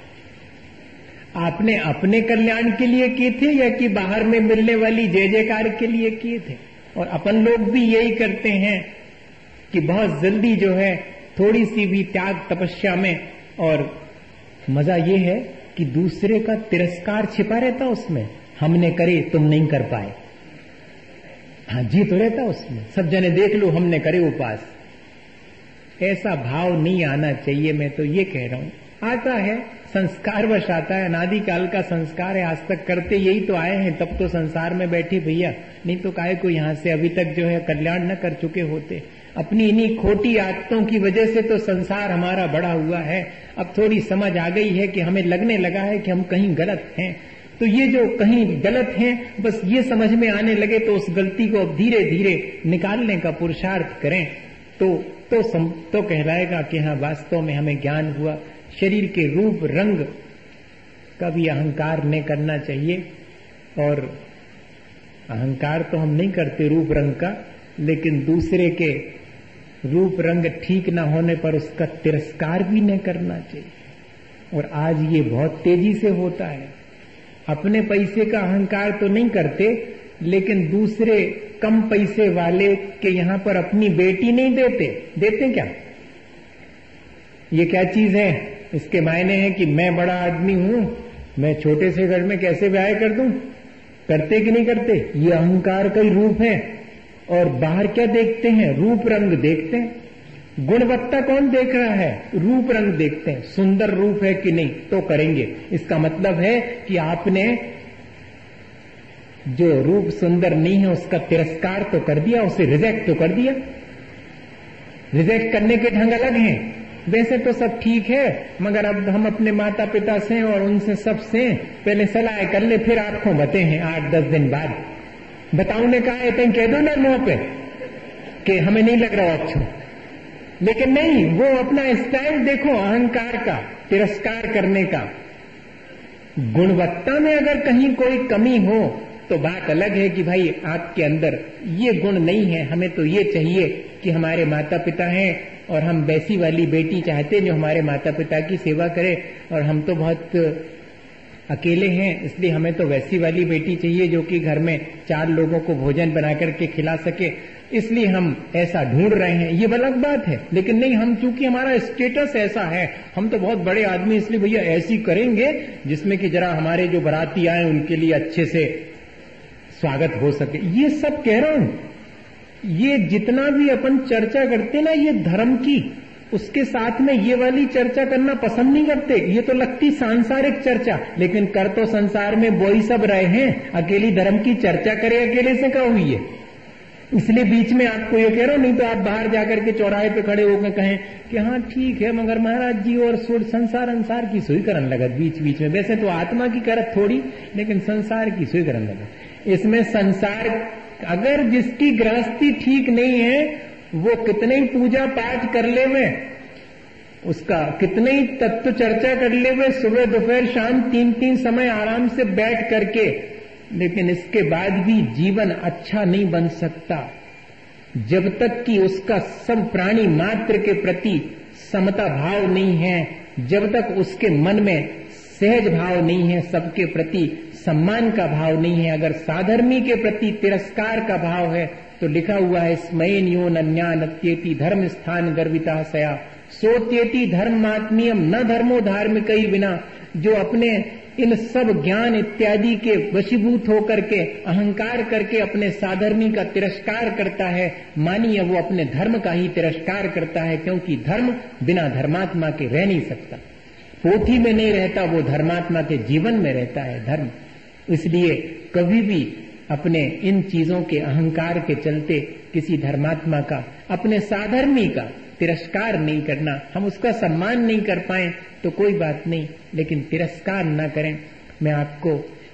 आपने अपने कल्याण के लिए किए थे या कि बाहर में मिलने वाली जय जयकार के लिए किए थे? और अपन लोग भी यही करते हैं कि बहुत जल्दी जो है थोड़ी सी भी त्याग तपस्या में, और मजा ये है कि दूसरे का तिरस्कार छिपा रहता उसमें। हमने करे तुम नहीं कर पाए, हाँ जी तो रहता उसमें। सब जने देख लो हमने करे उपास। ऐसा भाव नहीं आना चाहिए। मैं तो ये कह रहा हूं, आता है संस्कारवश आता है, अनादिकाल का संस्कार है, आज तक करते यही तो आए हैं, तब तो संसार में बैठे भैया, नहीं तो काहे को यहां से अभी तक जो है कल्याण न कर चुके होते। अपनी इन्हीं खोटी आदतों की वजह से तो संसार हमारा बड़ा हुआ है। अब थोड़ी समझ आ गई है कि हमें लगने लगा है कि हम कहीं गलत हैं, तो ये जो कहीं गलत हैं बस ये समझ में आने लगे तो उस गलती को अब धीरे धीरे निकालने का पुरुषार्थ करें तो तो, सम, तो कहलाएगा कि हाँ वास्तव में हमें ज्ञान हुआ। शरीर के रूप रंग का भी अहंकार नहीं करना चाहिए। और अहंकार तो हम नहीं करते रूप रंग का, लेकिन दूसरे के रूप रंग ठीक न होने पर उसका तिरस्कार भी नहीं करना चाहिए। और आज ये बहुत तेजी से होता है। अपने पैसे का अहंकार तो नहीं करते, लेकिन दूसरे कम पैसे वाले के यहां पर अपनी बेटी नहीं देते। देते क्या? ये क्या चीज है? इसके मायने हैं कि मैं बड़ा आदमी हूं, मैं छोटे से घर में कैसे ब्याह कर दूं? करते कि नहीं करते? ये अहंकार का ही रूप है। और बाहर क्या देखते हैं? रूप रंग देखते हैं। गुणवत्ता कौन देख रहा है? रूप रंग देखते हैं। सुंदर रूप है कि नहीं तो करेंगे। इसका मतलब है कि आपने जो रूप सुंदर नहीं है उसका तिरस्कार तो कर दिया, उसे रिजेक्ट तो कर दिया। रिजेक्ट करने के ढंग अलग हैं। वैसे तो सब ठीक है, मगर अब हम अपने माता पिता से और उनसे सबसे पहले सलाह कर ले, फिर आंखों बते हैं आठ दस दिन बाद। बताऊ ने कहा है कह दो ना मुंह पे कि हमें नहीं लग रहा अच्छा, लेकिन नहीं, वो अपना स्टाइल देखो अहंकार का, तिरस्कार करने का। गुणवत्ता में अगर कहीं कोई कमी हो तो बात अलग है कि भाई आपके अंदर ये गुण नहीं है, हमें तो ये चाहिए कि हमारे माता पिता हैं और हम वैसी वाली बेटी चाहते हैं जो हमारे माता पिता की सेवा करे, और हम तो बहुत अकेले हैं इसलिए हमें तो वैसी वाली बेटी चाहिए जो कि घर में चार लोगों को भोजन बना करके खिला सके, इसलिए हम ऐसा ढूंढ रहे हैं। ये अलग बात है, लेकिन नहीं, हम चूंकि हमारा स्टेटस ऐसा है, हम तो बहुत बड़े आदमी, इसलिए भैया ऐसी करेंगे जिसमें कि जरा हमारे जो बाराती आए उनके लिए अच्छे से स्वागत हो सके। ये सब कह रहा हूं। ये जितना भी अपन चर्चा करते ना ये धर्म की, उसके साथ में ये वाली चर्चा करना पसंद नहीं करते। ये तो लगती सांसारिक चर्चा, लेकिन कर तो संसार में वो ही सब रहे हैं। अकेली धर्म की चर्चा करे अकेले से क्या हुई है? इसलिए बीच में आपको ये कह रहा हूं, नहीं तो आप बाहर जाकर के चौराहे पे खड़े होकर कहें कि हाँ ठीक है, मगर महाराज जी और संसार अंसार की सुई करन लगत बीच बीच में। वैसे तो आत्मा की करत थोड़ी, लेकिन संसार की सुई करन लगत। इसमें संसार, अगर जिसकी गृहस्थी ठीक नहीं है वो कितने ही पूजा पाठ कर ले वे, उसका कितने ही तत्व चर्चा कर ले वे, सुबह दोपहर शाम तीन तीन समय आराम से बैठ करके, लेकिन इसके बाद भी जीवन अच्छा नहीं बन सकता जब तक कि उसका सब प्राणी मात्र के प्रति समता भाव नहीं है, जब तक उसके मन में सहज भाव नहीं है, सबके प्रति सम्मान का भाव नहीं है। अगर साधर्मी के प्रति तिरस्कार का भाव है तो लिखा हुआ है स्मयन यो नन्या नत्येति धर्म स्थान गर्विता सया सोत्येति धर्मात्मीयम न धर्मो धार्मिक ही बिना। जो अपने इन सब ज्ञान इत्यादि के वशीभूत होकर के अहंकार करके अपने साधर्मी का तिरस्कार करता है, मानिए वो अपने धर्म का ही तिरस्कार करता है, क्योंकि धर्म बिना धर्मात्मा के रह नहीं सकता। पोथी में नहीं रहता, वो धर्मात्मा के जीवन में रहता है धर्म। इसलिए कभी भी अपने इन चीजों के अहंकार के चलते किसी धर्मात्मा का, अपने साधर्मी का तिरस्कार नहीं करना। हम उसका सम्मान नहीं कर पाए तो कोई बात नहीं, लेकिन तिरस्कार न करें। मैं आपको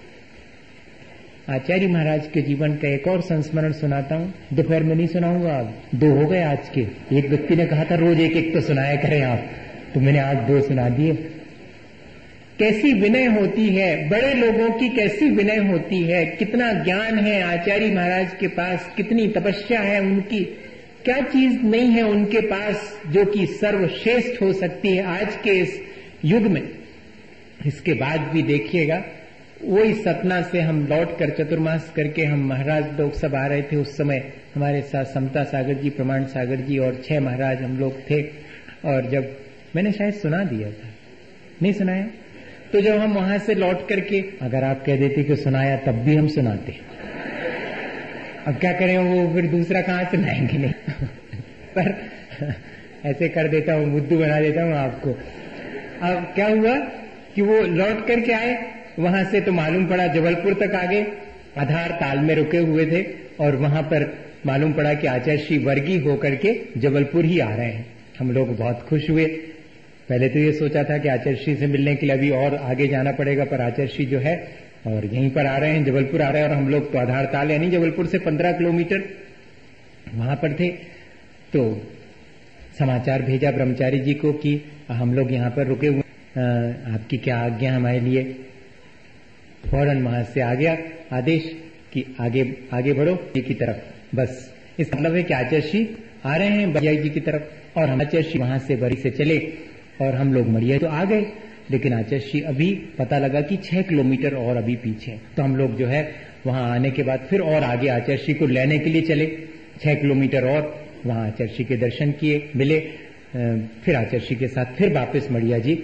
आचार्य महाराज के जीवन का एक और संस्मरण सुनाता हूं। दोपहर में नहीं सुनाऊंगा, अब दो हो गए आज के। एक व्यक्ति ने कहा था रोज एक एक तो सुनाया करें आप, तो मैंने आज दो सुना दिए। कैसी विनय होती है, बड़े लोगों की कैसी विनय होती है, कितना ज्ञान है आचार्य महाराज के पास, कितनी तपस्या है उनकी, क्या चीज नहीं है उनके पास जो कि सर्वश्रेष्ठ हो सकती है आज के इस युग में। इसके बाद भी देखिएगा, वही सतना से हम लौट कर चतुर्मास करके हम महाराज लोग सब आ रहे थे। उस समय हमारे साथ समता सागर जी, प्रमाण सागर जी और छह महाराज हम लोग थे। और जब मैंने शायद सुना दिया था, नहीं सुनाया, तो जब हम वहां से लौट करके, अगर आप कह देते कि सुनाया तब भी हम सुनाते, अब क्या करें, वो फिर दूसरा कहां सुनाएंगे नहीं पर ऐसे कर देता हूं, बुद्धू बना देता हूं आपको। अब क्या हुआ कि वो लौट करके आए, वहां से तो मालूम पड़ा जबलपुर तक आ गए, आधार ताल में रुके हुए थे, और वहां पर मालूम पड़ा कि आचार्य श्री वर्गी होकर के जबलपुर ही आ रहे हैं। हम लोग बहुत खुश हुए। पहले तो ये सोचा था कि आचार्य श्री से मिलने के लिए अभी और आगे जाना पड़ेगा, पर आचार्य श्री जो है और यहीं पर आ रहे हैं, जबलपुर आ रहे हैं, और हम लोग तो आधार ताल यानी जबलपुर से पंद्रह किलोमीटर वहां पर थे। तो समाचार भेजा ब्रह्मचारी जी को कि हम लोग यहाँ पर रुके हुए, आपकी क्या आज्ञा हमारे लिए। फौरन वहां से आ गया आदेश कि आगे आगे बढ़ो जी की तरफ। बस इस मतलब है कि आचार्य श्री आ रहे हैं भैया जी की तरफ, और हम आचार्य श्री वहां से बरी से चले और हम लोग मड़िया तो आ गए। लेकिन आचार्य श्री अभी पता लगा कि छह किलोमीटर और अभी पीछे, तो हम लोग जो है वहां आने के बाद फिर और आगे आचार्य श्री को लेने के लिए चले, छह किलोमीटर और वहां आचार्य श्री के दर्शन किए, मिले, फिर आचार्य श्री के साथ फिर वापस मड़िया जी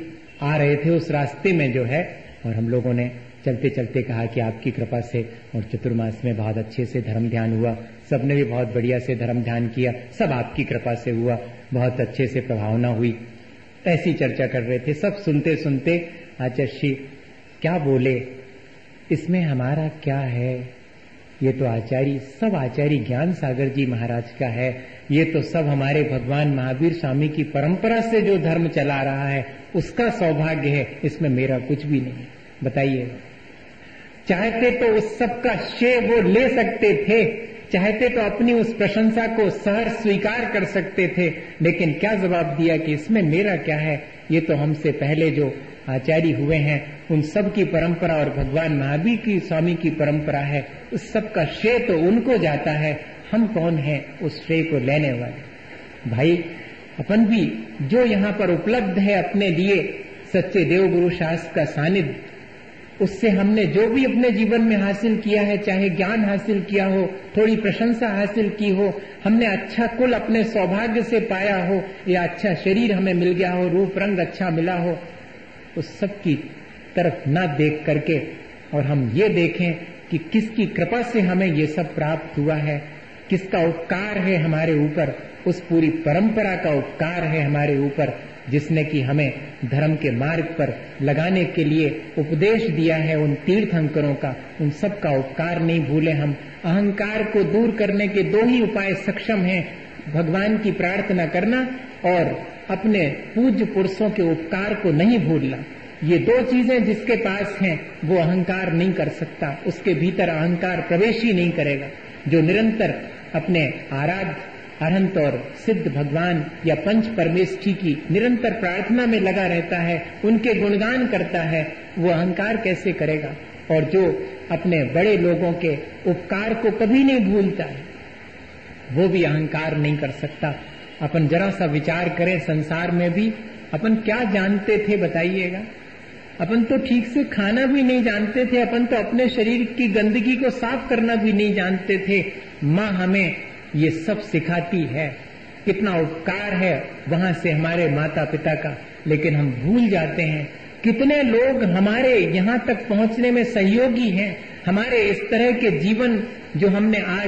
आ रहे थे उस रास्ते में जो है, और हम लोगों ने चलते चलते कहा कि आपकी कृपा से और चतुर्मास में बहुत अच्छे से धर्म ध्यान हुआ, सबने भी बहुत बढ़िया से धर्म ध्यान किया, सब आपकी कृपा से हुआ, बहुत अच्छे से प्रभावना हुई। ऐसी चर्चा कर रहे थे। सब सुनते सुनते आचार्य श्री क्या बोले, इसमें हमारा क्या है, ये तो आचार्य सब आचार्य ज्ञान सागर जी महाराज का है, ये तो सब हमारे भगवान महावीर स्वामी की परंपरा से जो धर्म चला रहा है उसका सौभाग्य है, इसमें मेरा कुछ भी नहीं। बताइए, चाहते तो उस सब का श्रेय वो ले सकते थे, चाहते तो अपनी उस प्रशंसा को सहर्ष स्वीकार कर सकते थे, लेकिन क्या जवाब दिया कि इसमें मेरा क्या है, ये तो हमसे पहले जो आचार्य हुए हैं उन सब की परंपरा और भगवान महावीर की स्वामी की परंपरा है, उस सब का श्रेय तो उनको जाता है, हम कौन हैं उस श्रेय को लेने वाले। भाई अपन भी जो यहाँ पर उपलब्ध है अपने लिए सच्चे देव गुरु शास्त्र का सानिध्य, उससे हमने जो भी अपने जीवन में हासिल किया है, चाहे ज्ञान हासिल किया हो, थोड़ी प्रशंसा हासिल की हो, हमने अच्छा कुल अपने सौभाग्य से पाया हो, या अच्छा शरीर हमें मिल गया हो, रूप रंग अच्छा मिला हो, उस सब की तरफ न देख करके और हम ये देखें कि किसकी कृपा से हमें ये सब प्राप्त हुआ है, किसका उपकार है हमारे ऊपर, उस पूरी परंपरा का उपकार है हमारे ऊपर, जिसने कि हमें धर्म के मार्ग पर लगाने के लिए उपदेश दिया है, उन तीर्थंकरों का, उन सब का उपकार नहीं भूले हम। अहंकार को दूर करने के दो ही उपाय सक्षम हैं, भगवान की प्रार्थना करना और अपने पूज्य पुरुषों के उपकार को नहीं भूलना। ये दो चीजें जिसके पास हैं वो अहंकार नहीं कर सकता, उसके भीतर अहंकार प्रवेश ही नहीं करेगा। जो निरंतर अपने आराध्य अनंत और सिद्ध भगवान या पंच परमेष्ठी की निरंतर प्रार्थना में लगा रहता है, उनके गुणगान करता है, वो अहंकार कैसे करेगा। और जो अपने बड़े लोगों के उपकार को कभी नहीं भूलता है, वो भी अहंकार नहीं कर सकता। अपन जरा सा विचार करें, संसार में भी अपन क्या जानते थे बताइएगा। अपन तो ठीक से खाना भी नहीं जानते थे, अपन तो अपने शरीर की गंदगी को साफ करना भी नहीं जानते थे। माँ हमें ये सब सिखाती है, कितना उपकार है वहां से हमारे माता पिता का, लेकिन हम भूल जाते हैं कितने लोग हमारे यहाँ तक पहुँचने में सहयोगी हैं। हमारे इस तरह के जीवन जो हमने आज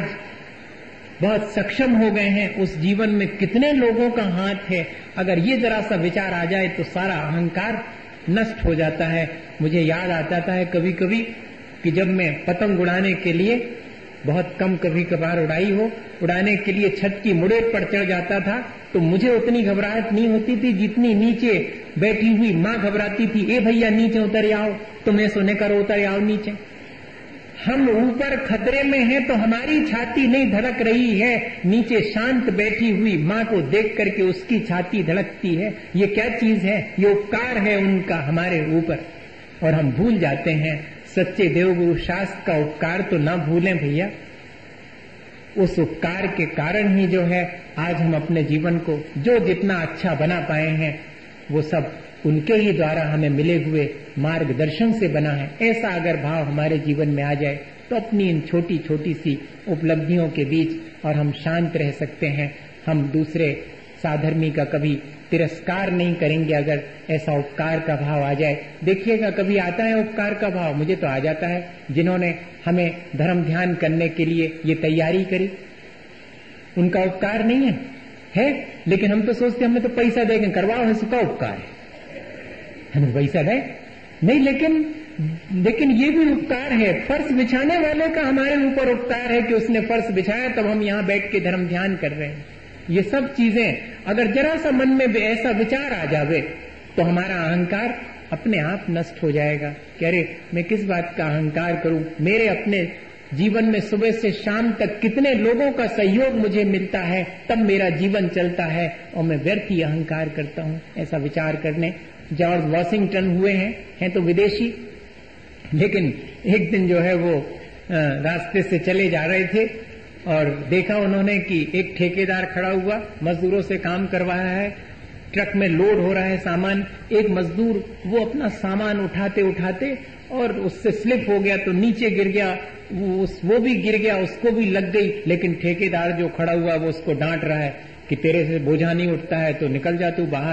बहुत सक्षम हो गए हैं, उस जीवन में कितने लोगों का हाथ है। अगर ये जरा सा विचार आ जाए तो सारा अहंकार नष्ट हो जाता है। मुझे याद आता था है कभी कभी कि जब मैं पतंग उड़ाने के लिए, बहुत कम कभी कभार उड़ाई हो, उड़ाने के लिए छत की मुड़ेट पर चढ़ जाता था तो मुझे उतनी घबराहट नहीं होती थी जितनी नीचे बैठी हुई माँ घबराती थी। ए भैया नीचे उतर आओ, तुम्हें सोने करो उतर आओ नीचे। हम ऊपर खतरे में हैं तो हमारी छाती नहीं धड़क रही है, नीचे शांत बैठी हुई माँ को देख करके उसकी छाती धड़कती है। ये क्या चीज है? ये उपकार है उनका हमारे ऊपर, और हम भूल जाते हैं। सच्चे देवगुरु शास्त्र का उपकार तो ना भूलें भैया। उस उपकार के कारण ही जो है आज हम अपने जीवन को जो जितना अच्छा बना पाए हैं, वो सब उनके ही द्वारा हमें मिले हुए मार्गदर्शन से बना है। ऐसा अगर भाव हमारे जीवन में आ जाए तो अपनी इन छोटी छोटी सी उपलब्धियों के बीच और हम शांत रह सकते हैं। हम दूसरे साधर्मी का कभी तिरस्कार नहीं करेंगे अगर ऐसा उपकार का भाव आ जाए। देखिएगा कभी आता है उपकार का भाव, मुझे तो आ जाता है। जिन्होंने हमें धर्म ध्यान करने के लिए ये तैयारी करी, उनका उपकार नहीं है, है लेकिन हम तो सोचते हमने तो पैसा देंगे, करवाओ, इसका उपकार है, हमें पैसा दे नहीं, लेकिन लेकिन ये भी उपकार है। फर्श बिछाने वाले का हमारे ऊपर उपकार है कि उसने फर्श बिछाया, तब हम यहाँ बैठ के धर्म ध्यान कर रहे हैं। ये सब चीजें अगर जरा सा मन में ऐसा विचार आ जावे तो हमारा अहंकार अपने आप नष्ट हो जाएगा कि अरे मैं किस बात का अहंकार करूं, मेरे अपने जीवन में सुबह से शाम तक कितने लोगों का सहयोग मुझे मिलता है, तब मेरा जीवन चलता है और मैं व्यर्थ ही अहंकार करता हूं। ऐसा विचार करने जॉर्ज वॉशिंगटन हुए हैं, हैं तो विदेशी, लेकिन एक दिन जो है वो रास्ते से चले जा रहे थे और देखा उन्होंने कि एक ठेकेदार खड़ा हुआ, मजदूरों से काम करवाया है, ट्रक में लोड हो रहा है सामान। एक मजदूर वो अपना सामान उठाते उठाते और उससे स्लिप हो गया तो नीचे गिर गया, वो, उस, वो भी गिर गया, उसको भी लग गई। लेकिन ठेकेदार जो खड़ा हुआ वो उसको डांट रहा है कि तेरे से बोझा नहीं उठता है तो निकल जा तू बाहर।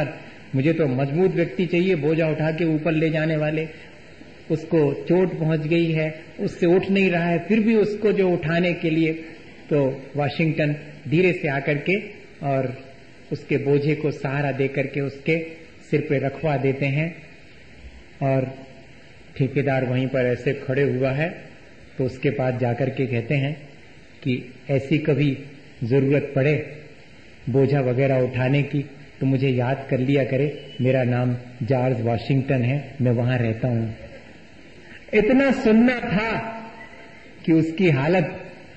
मुझे तो मजबूत व्यक्ति चाहिए, बोझा उठा के ऊपर ले जाने वाले। उसको चोट पहुंच गई है, उससे उठ नहीं रहा है, फिर भी उसको जो उठाने के लिए, तो वाशिंगटन धीरे से आकर के और उसके बोझे को सहारा दे करके उसके सिर पे रखवा देते हैं। और ठेकेदार वहीं पर ऐसे खड़े हुआ है, तो उसके पास जाकर के कहते हैं कि ऐसी कभी जरूरत पड़े बोझा वगैरह उठाने की तो मुझे याद कर लिया करे, मेरा नाम जॉर्ज वाशिंगटन है, मैं वहां रहता हूं। इतना सुनना था कि उसकी हालत,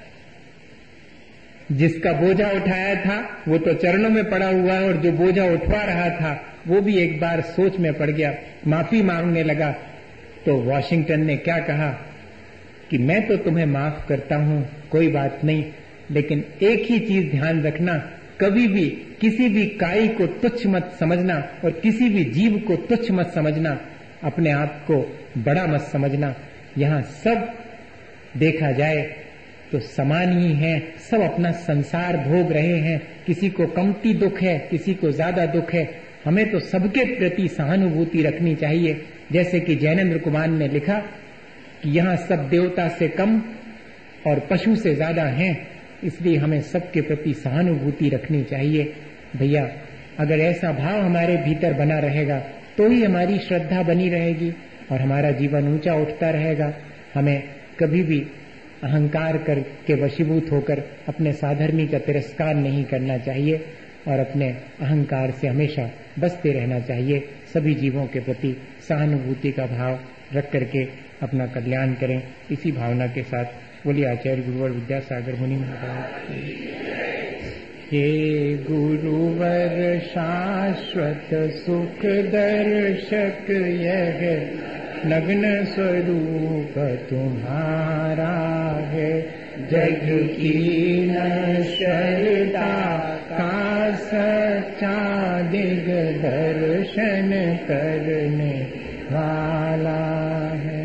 जिसका बोझा उठाया था वो तो चरणों में पड़ा हुआ है और जो बोझा उठवा रहा था वो भी एक बार सोच में पड़ गया, माफी मांगने लगा। तो वाशिंगटन ने क्या कहा कि मैं तो तुम्हें माफ करता हूं, कोई बात नहीं, लेकिन एक ही चीज ध्यान रखना, कभी भी किसी भी काई को तुच्छ मत समझना और किसी भी जीव को तुच्छ मत समझना, अपने आप को बड़ा मत समझना। यहाँ सब देखा जाए तो समान ही हैं, सब अपना संसार भोग रहे हैं, किसी को कमती दुख है, किसी को ज्यादा दुख है। हमें तो सबके प्रति सहानुभूति रखनी चाहिए। जैसे कि जैनेन्द्र कुमार ने लिखा कि यहाँ सब देवता से कम और पशु से ज्यादा हैं, इसलिए हमें सबके प्रति सहानुभूति रखनी चाहिए। भैया, अगर ऐसा भाव हमारे भीतर बना रहेगा तो ही हमारी श्रद्धा बनी रहेगी और हमारा जीवन ऊंचा उठता रहेगा। हमें कभी भी अहंकार करके वशीभूत होकर अपने साधर्मी का तिरस्कार नहीं करना चाहिए और अपने अहंकार से हमेशा बचते रहना चाहिए। सभी जीवों के प्रति सहानुभूति का भाव रख करके अपना कल्याण करें। इसी भावना के साथ बोलिए आचार्य गुरुवर विद्यासागर मुनि महाराज। हे गुरुवर शाश्वत सुख दर्शक, यह नग्न स्वरूप तुम्हारा है। जग की नश्वरता का सच्चा दिग दर्शन करने वाला है।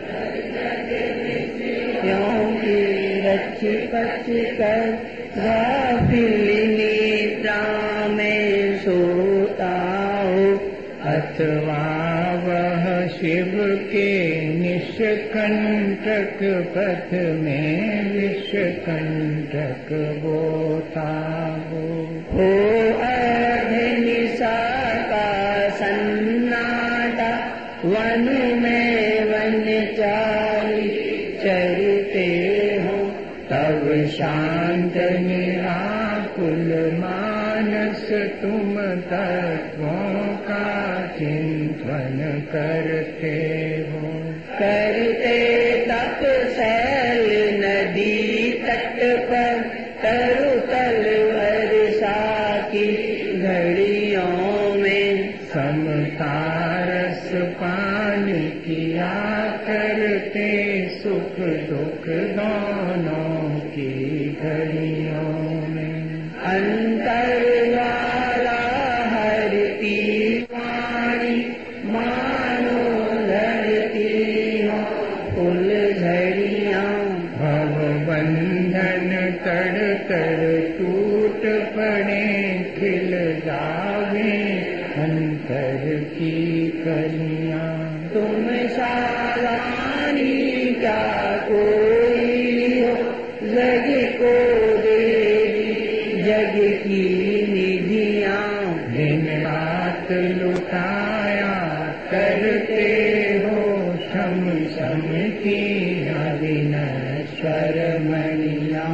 क्योंकि रच पच कर गाफिल निद्रा में सोता हो, अथवा वह शिव के निष्कंटक पथ में विषकंटक बोता हो। हो अग्निशा का सन्नाटा, वन में वनचारी चरते हो, तब शांत निराकुल मानस तुम तत्वों का चिंतन करते हो। करते तप शैल नदी तट पर, तरुतल वर्षा की घड़ियों में, समतारस पान किया करते सुख दुख दोनों की घड़ियों में। अंतर द्वारा हरती वाणी, मानो लड़ती हो फुल झड़ियाँ। भव बंधन तड़ तड़ टूट पड़े, खिल जावे अंतर की कलियाँ। तुम सारानी क्या कोई हो, जग को देवी जग की निधियाँ। दिन रात लुटाया करते हो, शम शम की अविनश्वर मणियाँ।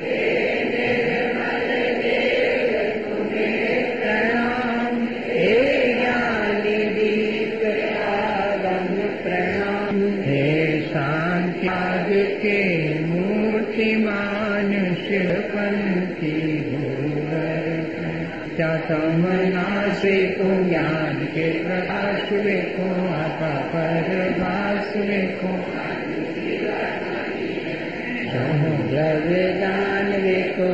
के मूर्तिमान शिवपंथी क्या तमना से तो ज्ञान के प्रकाश देखो, आपा पर भास देखो। द्रव्यदान देखो,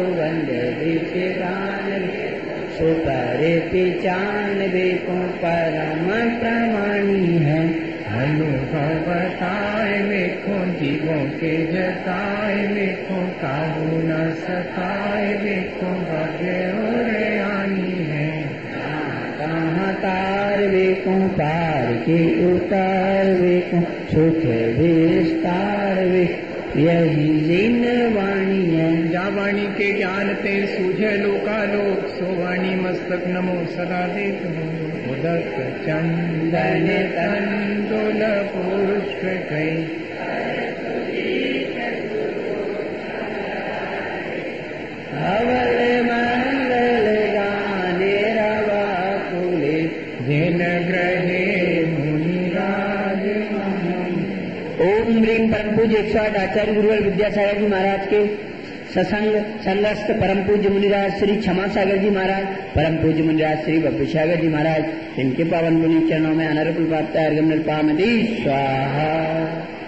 वंदे सुपर पिचान देखो, परम प्रमाणी है। अनुभव बताए देखो, जीवों के जताए देखो, काबू न सताए देखो, भव्य और आनी है। कहाँ को पार के उतार वे को सुख विस्तार वे यही जिन वाणी है। जा वाणी के ज्ञान ते सूझे लोकालोक सो वाणी मस्तक नमो सदा देत उदक चंदन तंदुल पुष्प कई। अवल मंगल गाने रवा कुले जिन ग्रहे मुनिराज। ओम ह्रीम परम पूज्य एक सौ आठ आचार्य गुरुवर विद्यासागर जी महाराज के सत्संग संगस्त परम पूज्य मुनिराज श्री क्षमा सागर जी महाराज, परम पूज्य मुनिराज श्री बब्बी सागर जी महाराज, इनके पावन मुनि चरणों में अनर्पण प्राप्त है। अर्घ्य स्वाहा।